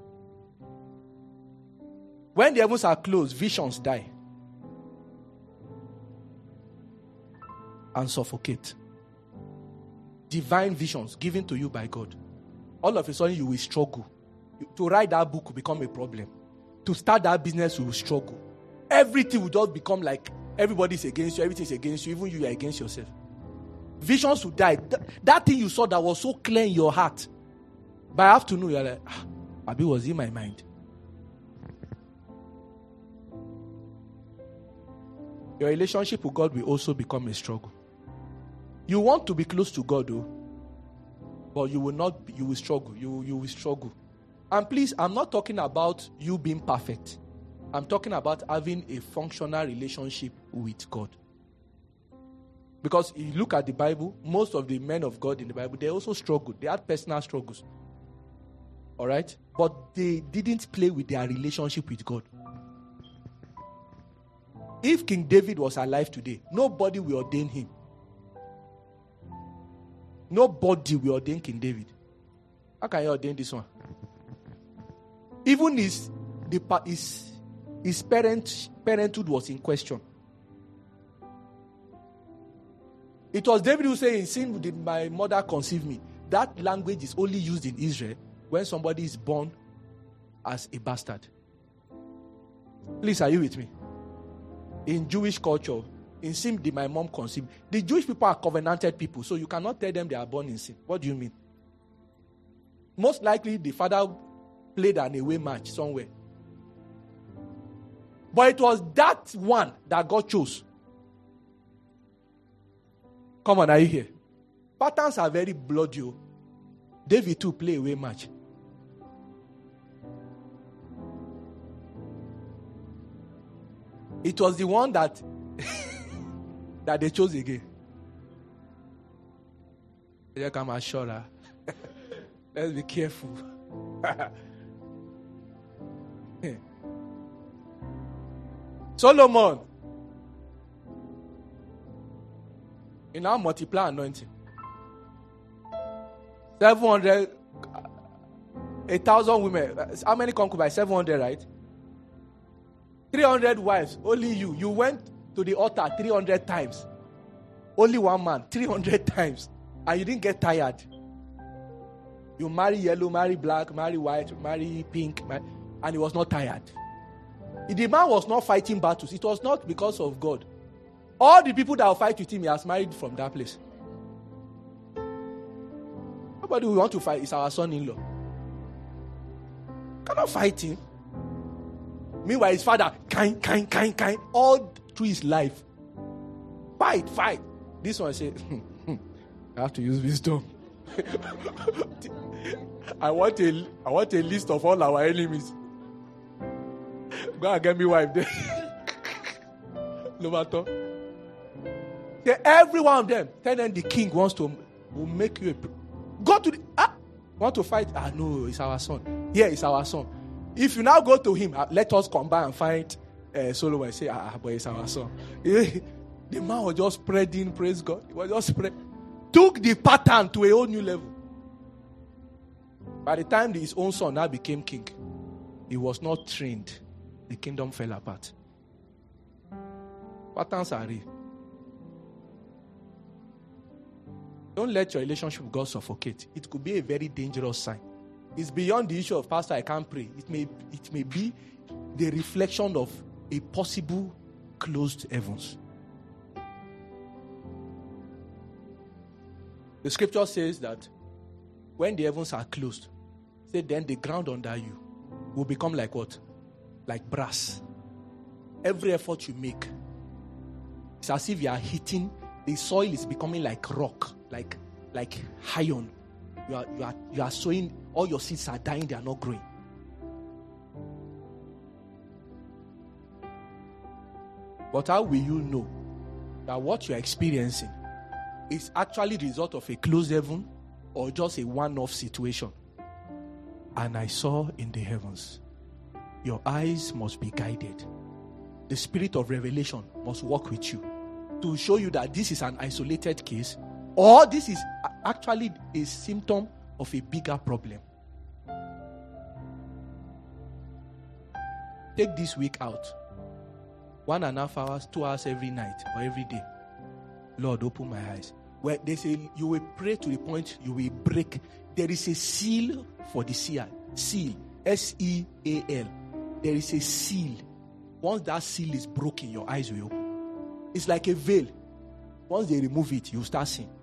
When the heavens are closed, visions die and suffocate. Divine visions given to you by God. All of a sudden you will struggle. To write that book will become a problem. To start that business you will struggle. Everything will just become like Everybody's against you. Everything's against you. Even you are against yourself. Visions will die. Th- that thing you saw that was so clear in your heart, by afternoon you're like, ah, Abi was in my mind. Your relationship with God will also become a struggle. You want to be close to God, though, but you will not. You will struggle. You you will struggle. And please, I'm not talking about you being perfect. I'm talking about having a functional relationship with God. Because if you look at the Bible, most of the men of God in the Bible, they also struggled. They had personal struggles. All right? But they didn't play with their relationship with God. If King David was alive today, nobody will ordain him. Nobody will ordain King David. How can you ordain this one? Even his, the, his, his parent, parenthood was in question. It was David who said, in sin did my mother conceive me. That language is only used in Israel when somebody is born as a bastard. Please, are you with me? In Jewish culture, in sin did my mom conceive. The Jewish people are covenanted people, so you cannot tell them they are born in sin. What do you mean? Most likely, the father played an away match somewhere. But it was that one that God chose. Come on, are you here? Patterns are very bloody. David too play away match. It was the one that that they chose again. I'm assured. Let's be careful. Solomon. You now multiply anointing. seven hundred, a thousand women. How many concubines? seven hundred, right? three hundred wives. Only you. You went to the altar three hundred times. Only one man. three hundred times. And you didn't get tired. You marry yellow, marry black, marry white, marry pink. Marry, and he was not tired. The man was not fighting battles. It was not because of God. All the people that will fight with him, he has married from that place. Nobody we want to fight is our son-in-law. Cannot fight him. Meanwhile, his father, kind, kind, kind, kind, all through his life. Fight, fight. This one say, I have to use wisdom. I want a, I want a list of all our enemies. Go and get me wife there. No matter. Say, every one of them. Tell them the king wants to will make you a. Go to the. Ah, want to fight? Ah, no, it's our son. Here is our son. If you now go to him, uh, let us combine and find uh, Solomon and say, ah, but it's our son. The man was just spreading, praise God. He was just spread. Took the pattern to a whole new level. By the time his own son now became king, he was not trained. The kingdom fell apart. Patterns are real. Don't let your relationship with God suffocate. It could be a very dangerous sign. It's beyond the issue of, Pastor, I can't pray. It may, it may be the reflection of a possible closed heavens. The scripture says that when the heavens are closed, say then the ground under you will become like what? Like brass. Every effort you make, it's as if you are hitting, the soil is becoming like rock, like like iron. You are you are you are sowing, all your seeds are dying, they are not growing. But how will you know that what you are experiencing is actually the result of a closed heaven or just a one-off situation? And I saw in the heavens, your eyes must be guided. The spirit of revelation must work with you to show you that this is an isolated case or this is actually a symptom of a bigger problem. Take this week out. One and a half hours, two hours every night or every day. Lord, open my eyes. Where they say you will pray to the point you will break. There is a seal for the seal. Seal. S E A L. There is a seal. Once that seal is broken, your eyes will open. It's like a veil. Once they remove it, you start seeing.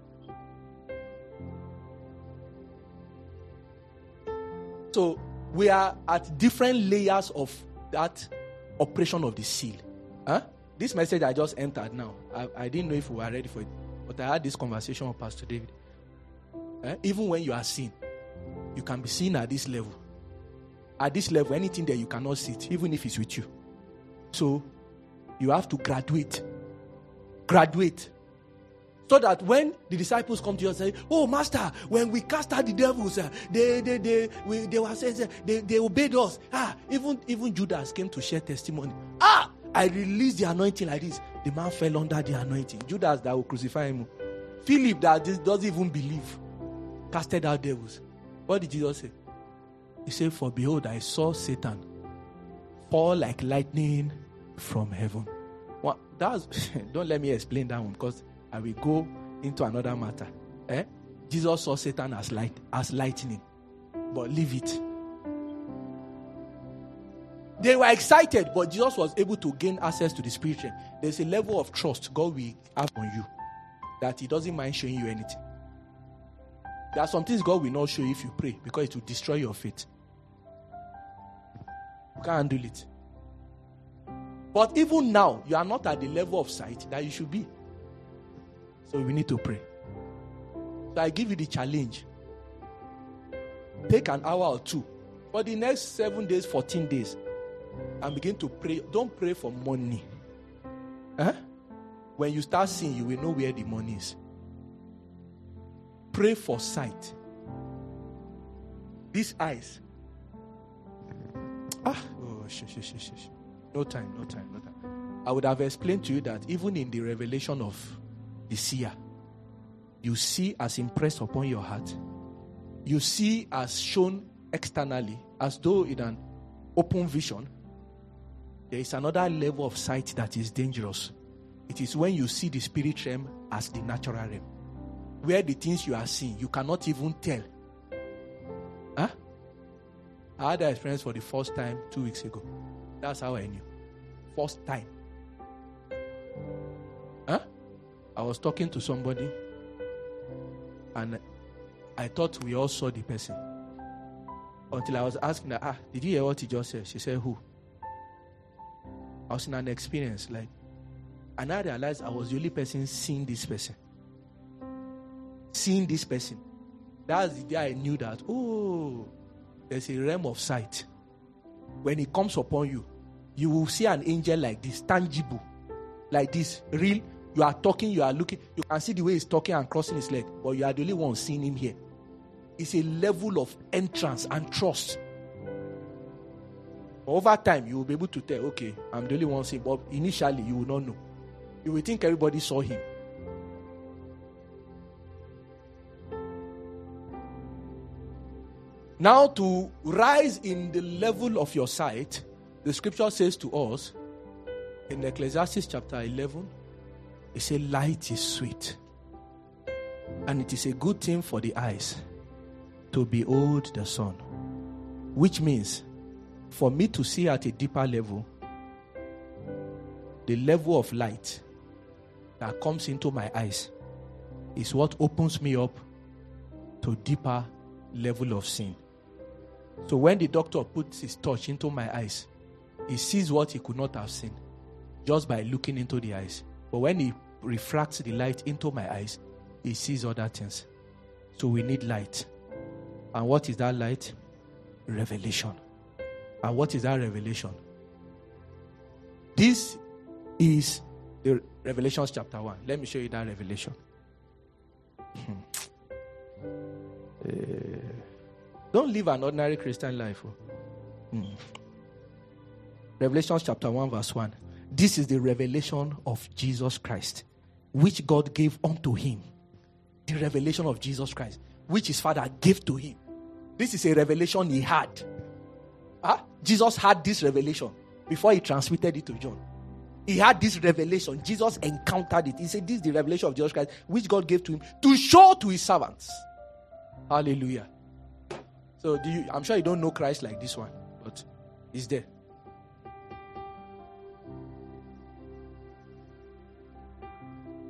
So we are at different layers of that operation of the seal. Huh? This message I just entered now, I, I didn't know if we were ready for it, but I had this conversation with Pastor David. Eh? Even when you are seen, you can be seen at this level. At this level, anything that you cannot see it, even if it's with you. So you have to graduate. Graduate. So that when the disciples come to you and say, "Oh, Master, when we cast out the devils, uh, they they they we, they were saying they, they obeyed us." Ah, even even Judas came to share testimony. Ah, I released the anointing like this. The man fell under the anointing. Judas that will crucify him. Philip that doesn't even believe casted out devils. What did Jesus say? He said, "For behold, I saw Satan fall like lightning from heaven." Well, that's don't let me explain that one because I will go into another matter. Eh? Jesus saw Satan as light, as lightning. But leave it. They were excited, but Jesus was able to gain access to the spirit realm. There's a level of trust God will have on you that He doesn't mind showing you anything. There are some things God will not show you if you pray because it will destroy your faith. You can't handle it. But even now, you are not at the level of sight that you should be. So we need to pray. So I give you the challenge. Take an hour or two. For the next seven days, fourteen days, and begin to pray. Don't pray for money. Huh? When you start seeing, you will know where the money is. Pray for sight. These eyes. Ah, oh, sh- sh- sh- sh- sh. No time, no time, no time. I would have explained to you that even in the revelation of the seer, you see as impressed upon your heart. You see as shown externally, as though in an open vision. There is another level of sight that is dangerous. It is when you see the spirit realm as the natural realm, where the things you are seeing, you cannot even tell. Huh? I had that experience for the first time two weeks ago. That's how I knew. First time. Huh? I was talking to somebody and I thought we all saw the person. Until I was asking her, ah, did you hear what he just said? She said, who? I was in an experience, like, and I realized I was the only person seeing this person. Seeing this person. That's the day I knew that, oh, there's a realm of sight. When it comes upon you, you will see an angel like this, tangible, like this, real. You are talking, you are looking, you can see the way he's talking and crossing his leg, but you are the only one seeing him here. It's a level of entrance and trust. But over time, you will be able to tell, okay, I'm the only one seeing, but initially, you will not know. You will think everybody saw him. Now, to rise in the level of your sight, the scripture says to us in Ecclesiastes chapter eleven, it says, light is sweet, and it is a good thing for the eyes to behold the sun. Which means, for me to see at a deeper level, the level of light that comes into my eyes is what opens me up to deeper level of sin. So when the doctor puts his touch into my eyes, he sees what he could not have seen just by looking into the eyes. But when he refracts the light into my eyes, he sees other things. So we need light. And what is that light? Revelation. And what is that revelation? This is the Revelations chapter one. Let me show you that revelation. uh, don't live an ordinary Christian life. Oh. Hmm. Revelations chapter one verse one. This is the revelation of Jesus Christ, which God gave unto him. The revelation of Jesus Christ, which his Father gave to him. This is a revelation he had. Huh? Jesus had this revelation before he transmitted it to John. He had this revelation. Jesus encountered it. He said, this is the revelation of Jesus Christ, which God gave to him to show to his servants. Hallelujah. So do you, I'm sure you don't know Christ like this one, but he's there.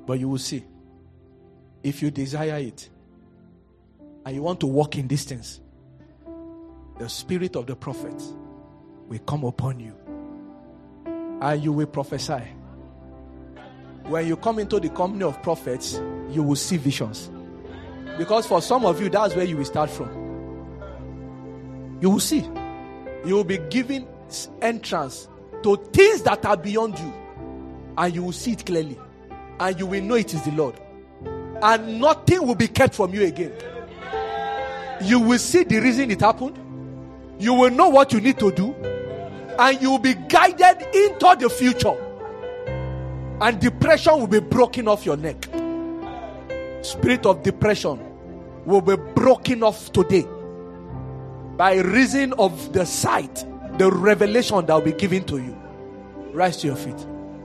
But you will see. If you desire it, and you want to walk in these things, the spirit of the prophet will come upon you. And you will prophesy. When you come into the company of prophets, you will see visions. Because for some of you, that's where you will start from. You will see. You will be given entrance to things that are beyond you. And you will see it clearly. And you will know it is the Lord. And nothing will be kept from you again. You will see the reason it happened. You will know what you need to do. And you will be guided into the future. And depression will be broken off your neck. Spirit of depression will be broken off today. By reason of the sight, the revelation that will be given to you. Rise to your feet.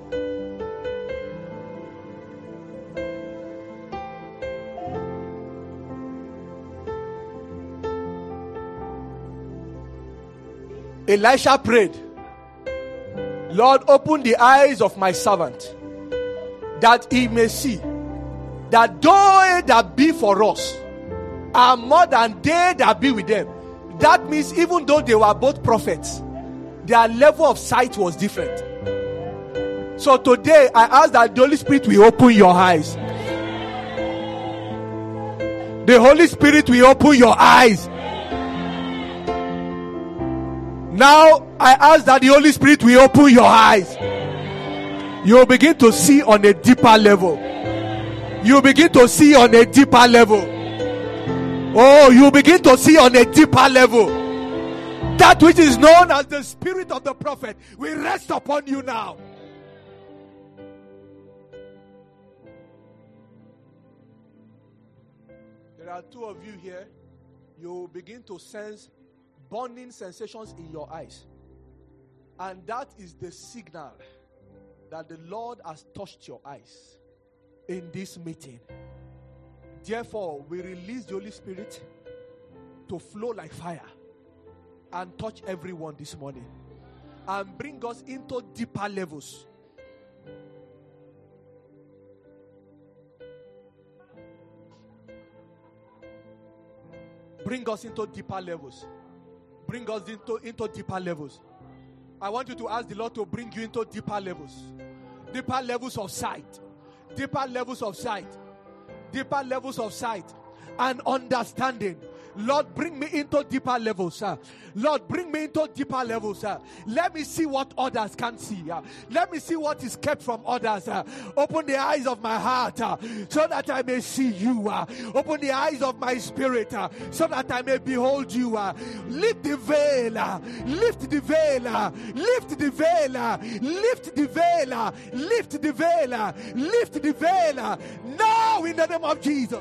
Elisha prayed, Lord, open the eyes of my servant, that he may see that they that be for us are more than they that be with them. That means even though they were both prophets, their level of sight was different. So today I ask that the Holy Spirit will open your eyes. The Holy Spirit will open your eyes. Now I ask that the Holy Spirit will open your eyes. You will begin to see on a deeper level. You will begin to see on a deeper level. Oh, you will begin to see on a deeper level. That which is known as the spirit of the prophet will rest upon you now. There are two of you here. You will begin to sense burning sensations in your eyes. And that is the signal that the Lord has touched your eyes in this meeting. Therefore, we release the Holy Spirit to flow like fire and touch everyone this morning and bring us into deeper levels. Bring us into deeper levels. Bring us into, into deeper levels. I want you to ask the Lord to bring you into deeper levels. Deeper levels of sight. Deeper levels of sight. Deeper levels of sight and understanding. Lord, bring me into deeper levels, sir. Lord, bring me into deeper levels, sir. Let me see what others can't see. Uh. Let me see what is kept from others. Uh. Open the eyes of my heart uh, so that I may see you. Uh. Open the eyes of my spirit uh, so that I may behold you. Uh. Lift the veil. Uh. Lift the veil. Uh. Lift the veil. Uh. Lift the veil. Uh. Lift the veil. Uh. Lift the veil. Uh. Now in the name of Jesus.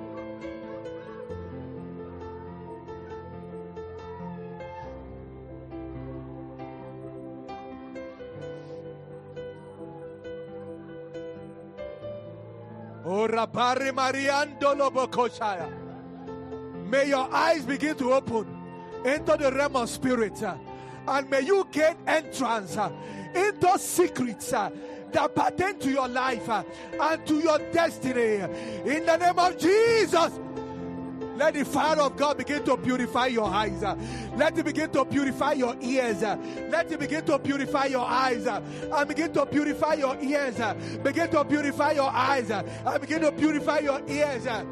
May your eyes begin to open into the realm of spirit, uh, and may you gain entrance uh, into secrets uh, that pertain to your life uh, and to your destiny. In the name of Jesus. Let the fire of God begin to purify your eyes. Uh, let it begin to purify your ears. Uh, let it begin to purify your eyes. Uh, and begin to purify your ears. Uh, begin to purify your eyes. Uh, and begin to purify your ears. Uh.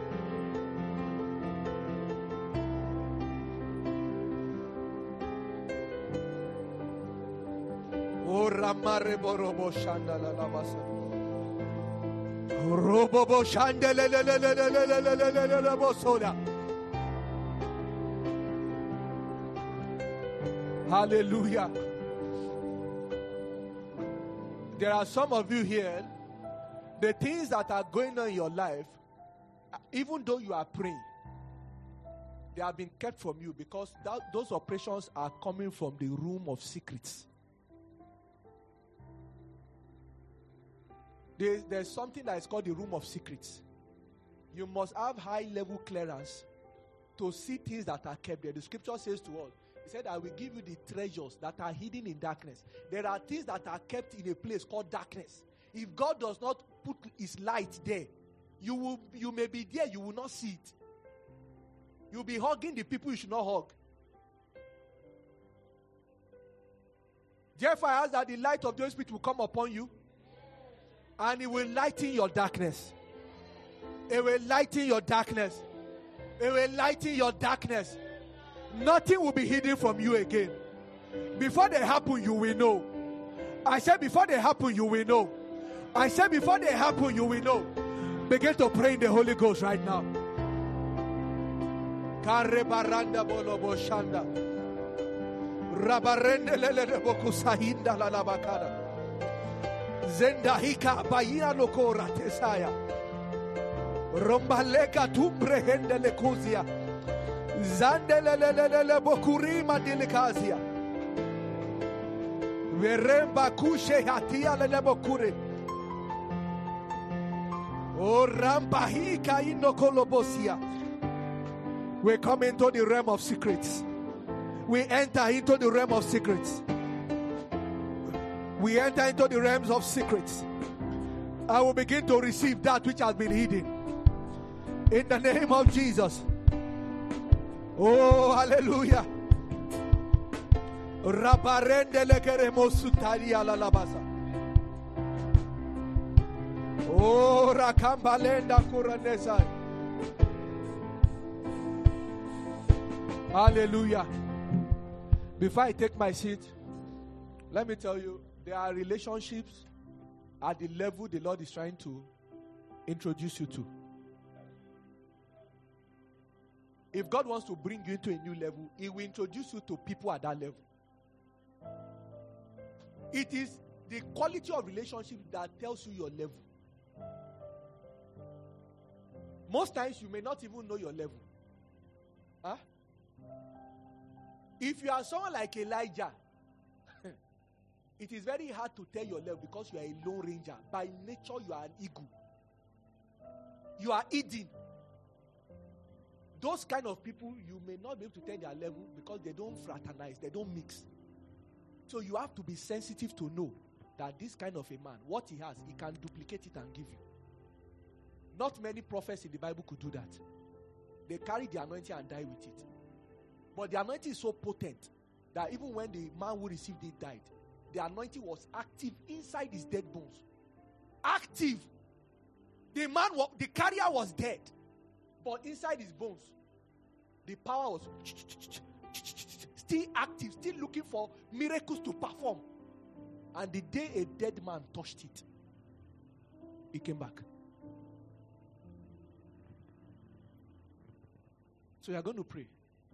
Oh, Ramare Borobo Shandala Lamasa. Robobo Shandela. Hallelujah. There are some of you here, the things that are going on in your life, even though you are praying, they have been kept from you because that, those operations are coming from the room of secrets. There, there's something that is called the room of secrets. You must have high level clearance to see things that are kept there. The scripture says to us, he said, I will give you the treasures that are hidden in darkness. There are things that are kept in a place called darkness. If God does not put his light there, you will you may be there, you will not see it. You'll be hugging the people you should not hug. Therefore, I ask that the light of the Holy Spirit will come upon you, and it will lighten your darkness. It will lighten your darkness. It will lighten your darkness. Nothing will be hidden from you again. Before they happen, you will know. I said before they happen, you will know. I said before they happen, you will know. Begin to pray in the Holy Ghost right now. Kare baranda bolobo shanda. Rabarende lele boku sahinda la labakada. Zenda hika bayina lokora tesaya. Rombaleka tumbre hende lekuzia. Zandele lele lele bokurima delikazia. Veremba kushe hatia lele bokure. O rambahika inokolobosia. We come into the realm of secrets. We enter into the realm of secrets. We enter into the realms of secrets. I will begin to receive that which has been hidden. In the name of Jesus. Oh, hallelujah. Rabarende lekeremo sutaria la labasa. Oh, rakambalenda kuranesa. Hallelujah. Before I take my seat, let me tell you, there are relationships at the level the Lord is trying to introduce you to. If God wants to bring you into a new level, He will introduce you to people at that level. It is the quality of relationship that tells you your level. Most times you may not even know your level. Huh? If you are someone like Elijah, it is very hard to tell your level because you are a lone ranger. By nature, you are an eagle. You are eating. Those kind of people, you may not be able to tell their level because they don't fraternize, they don't mix. So you have to be sensitive to know that this kind of a man, what he has, he can duplicate it and give you. Not many prophets in the Bible could do that. They carry the anointing and die with it. But the anointing is so potent that even when the man who received it died, the anointing was active inside his dead bones. Active. The man, the carrier was dead. But inside his bones, the power was still active, still looking for miracles to perform. And the day a dead man touched it, he came back. So you are going to pray.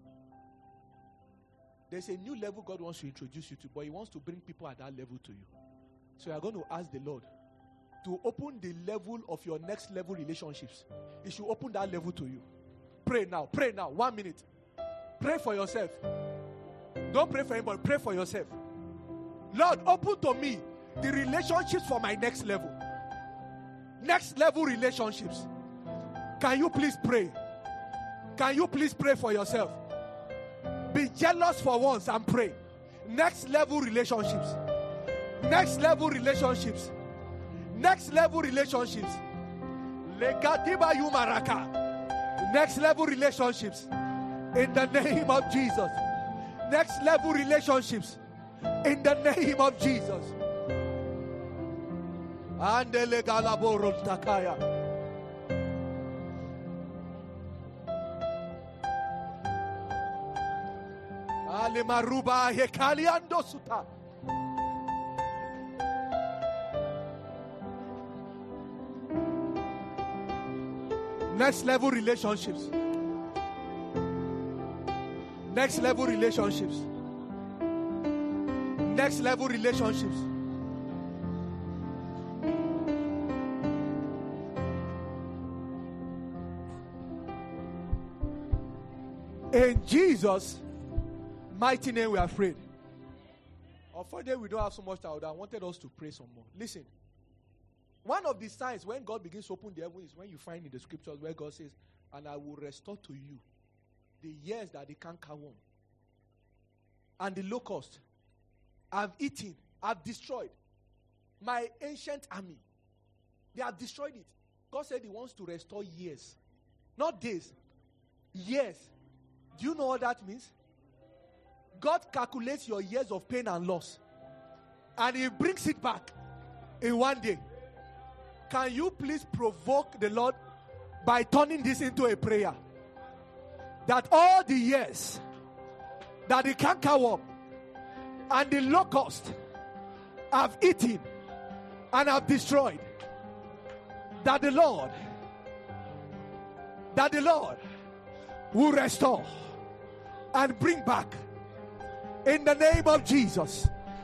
There's a new level God wants to introduce you to, but He wants to bring people at that level to you. So you are going to ask the Lord to open the level of your next level relationships. He should open that level to you. Pray now. Pray now. One minute. Pray for yourself. Don't pray for anybody. Pray for yourself. Lord, open to me the relationships for my next level. Next level relationships. Can you please pray? Can you please pray for yourself? Be jealous for once and pray. Next level relationships. Next level relationships. Next level relationships. Legatiba yumaraka. Next level relationships. In the name of Jesus. Next level relationships. In the name of Jesus. Andele galaboro takaya. Ale maruba hekaliando suta. Next level relationships. Next level relationships. Next level relationships. In Jesus' mighty name we are prayed. Unfortunately, we don't have so much time. I wanted us to pray some more. Listen. One of the signs when God begins to open the heaven is when you find in the scriptures where God says, and I will restore to you the years that the cankerworm and the locust have eaten, have destroyed my ancient army, They have destroyed it. God said he wants to restore years. Not days. Years. Do you know what that means? God calculates your years of pain and loss. And he brings it back in one day. Can you please provoke the Lord by turning this into a prayer? That all the years that the cankerworm and the locust have eaten and have destroyed, that the Lord, that the Lord will restore and bring back in the name of Jesus.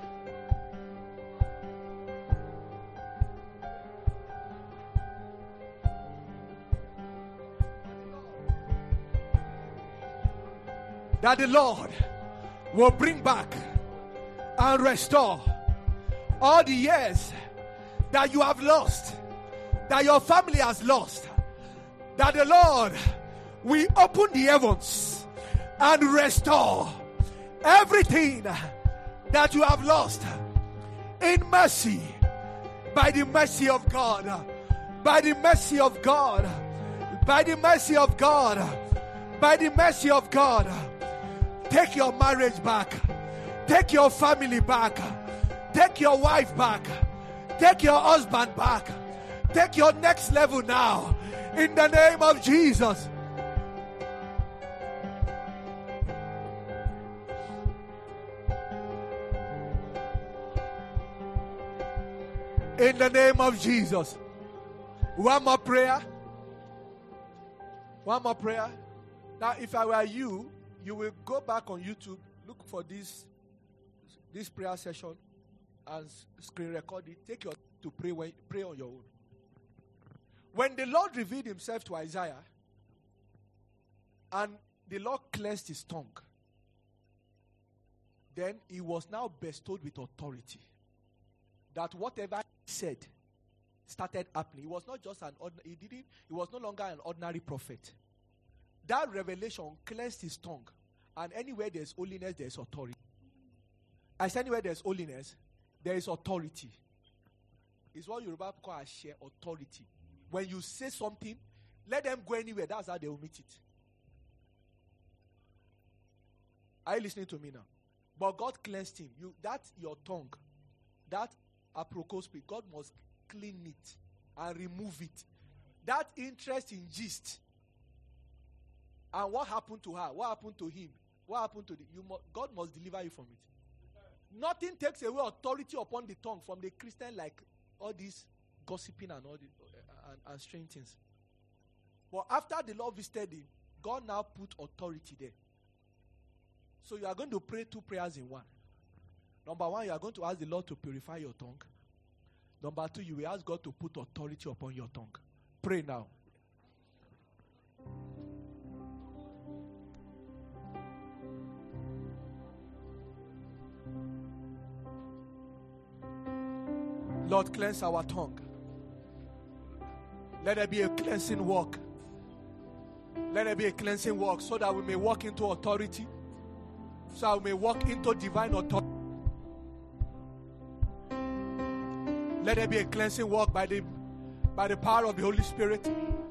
That the Lord will bring back and restore all the years that you have lost, that your family has lost. That the Lord will open the heavens and restore everything that you have lost in mercy, by the mercy of God, by the mercy of God, by the mercy of God, by the mercy of God. Take your marriage back. Take your family back. Take your wife back. Take your husband back. Take your next level now. In the name of Jesus. In the name of Jesus. One more prayer. One more prayer. Now, if I were you, you will go back on YouTube, look for this this prayer session, and screen record it. Take your to pray when, pray on your own. When the Lord revealed himself to Isaiah, and the Lord cleansed his tongue, then he was now bestowed with authority. That whatever he said started happening. He was not just an ordinary, he didn't, he was no longer an ordinary prophet. That revelation cleansed his tongue. And anywhere there is holiness, there is authority. I said anywhere there is holiness, there is authority. It's what Yoruba call a share authority. When you say something, let them go anywhere. That's how they will meet it. Are you listening to me now? But God cleansed him. You, that's your tongue. That aproko spirit. God must clean it and remove it. That interest in gist. And what happened to her? What happened to him? What happened to the? You mu- God must deliver you from it. Nothing takes away authority upon the tongue from the Christian like all this gossiping and all the uh, and, and strange things. But after the Lord visited him, God now put authority there. So you are going to pray two prayers in one. Number one, you are going to ask the Lord to purify your tongue. Number two, you will ask God to put authority upon your tongue. Pray now. Lord, cleanse our tongue. Let there be a cleansing work. Let there be a cleansing work so that we may walk into authority. So that we may walk into divine authority. Let there be a cleansing work by the, by the power of the Holy Spirit.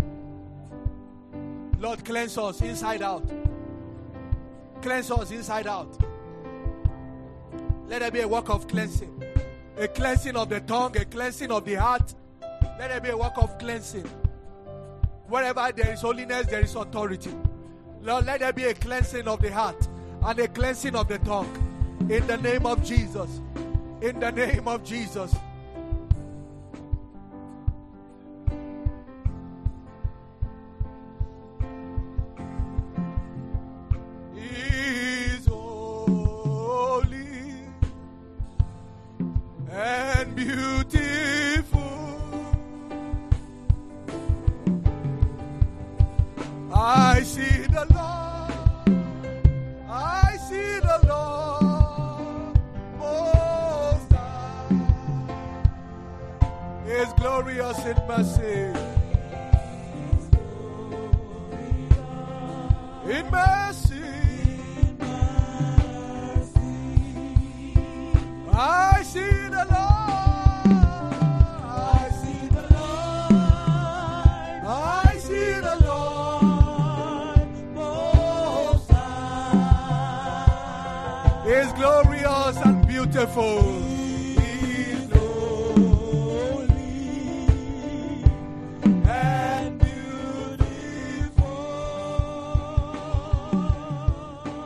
Lord, cleanse us inside out. Cleanse us inside out. Let there be a work of cleansing. A cleansing of the tongue, a cleansing of the heart. Let there be a work of cleansing. Wherever there is holiness, there is authority. Lord, let there be a cleansing of the heart and a cleansing of the tongue. In the name of Jesus. In the name of Jesus. Is holy and beautiful. I see the Lord. I see the Lord Most High. Is glorious in mercy. In mercy. I see the Lord. I see the Lord. is glorious and beautiful.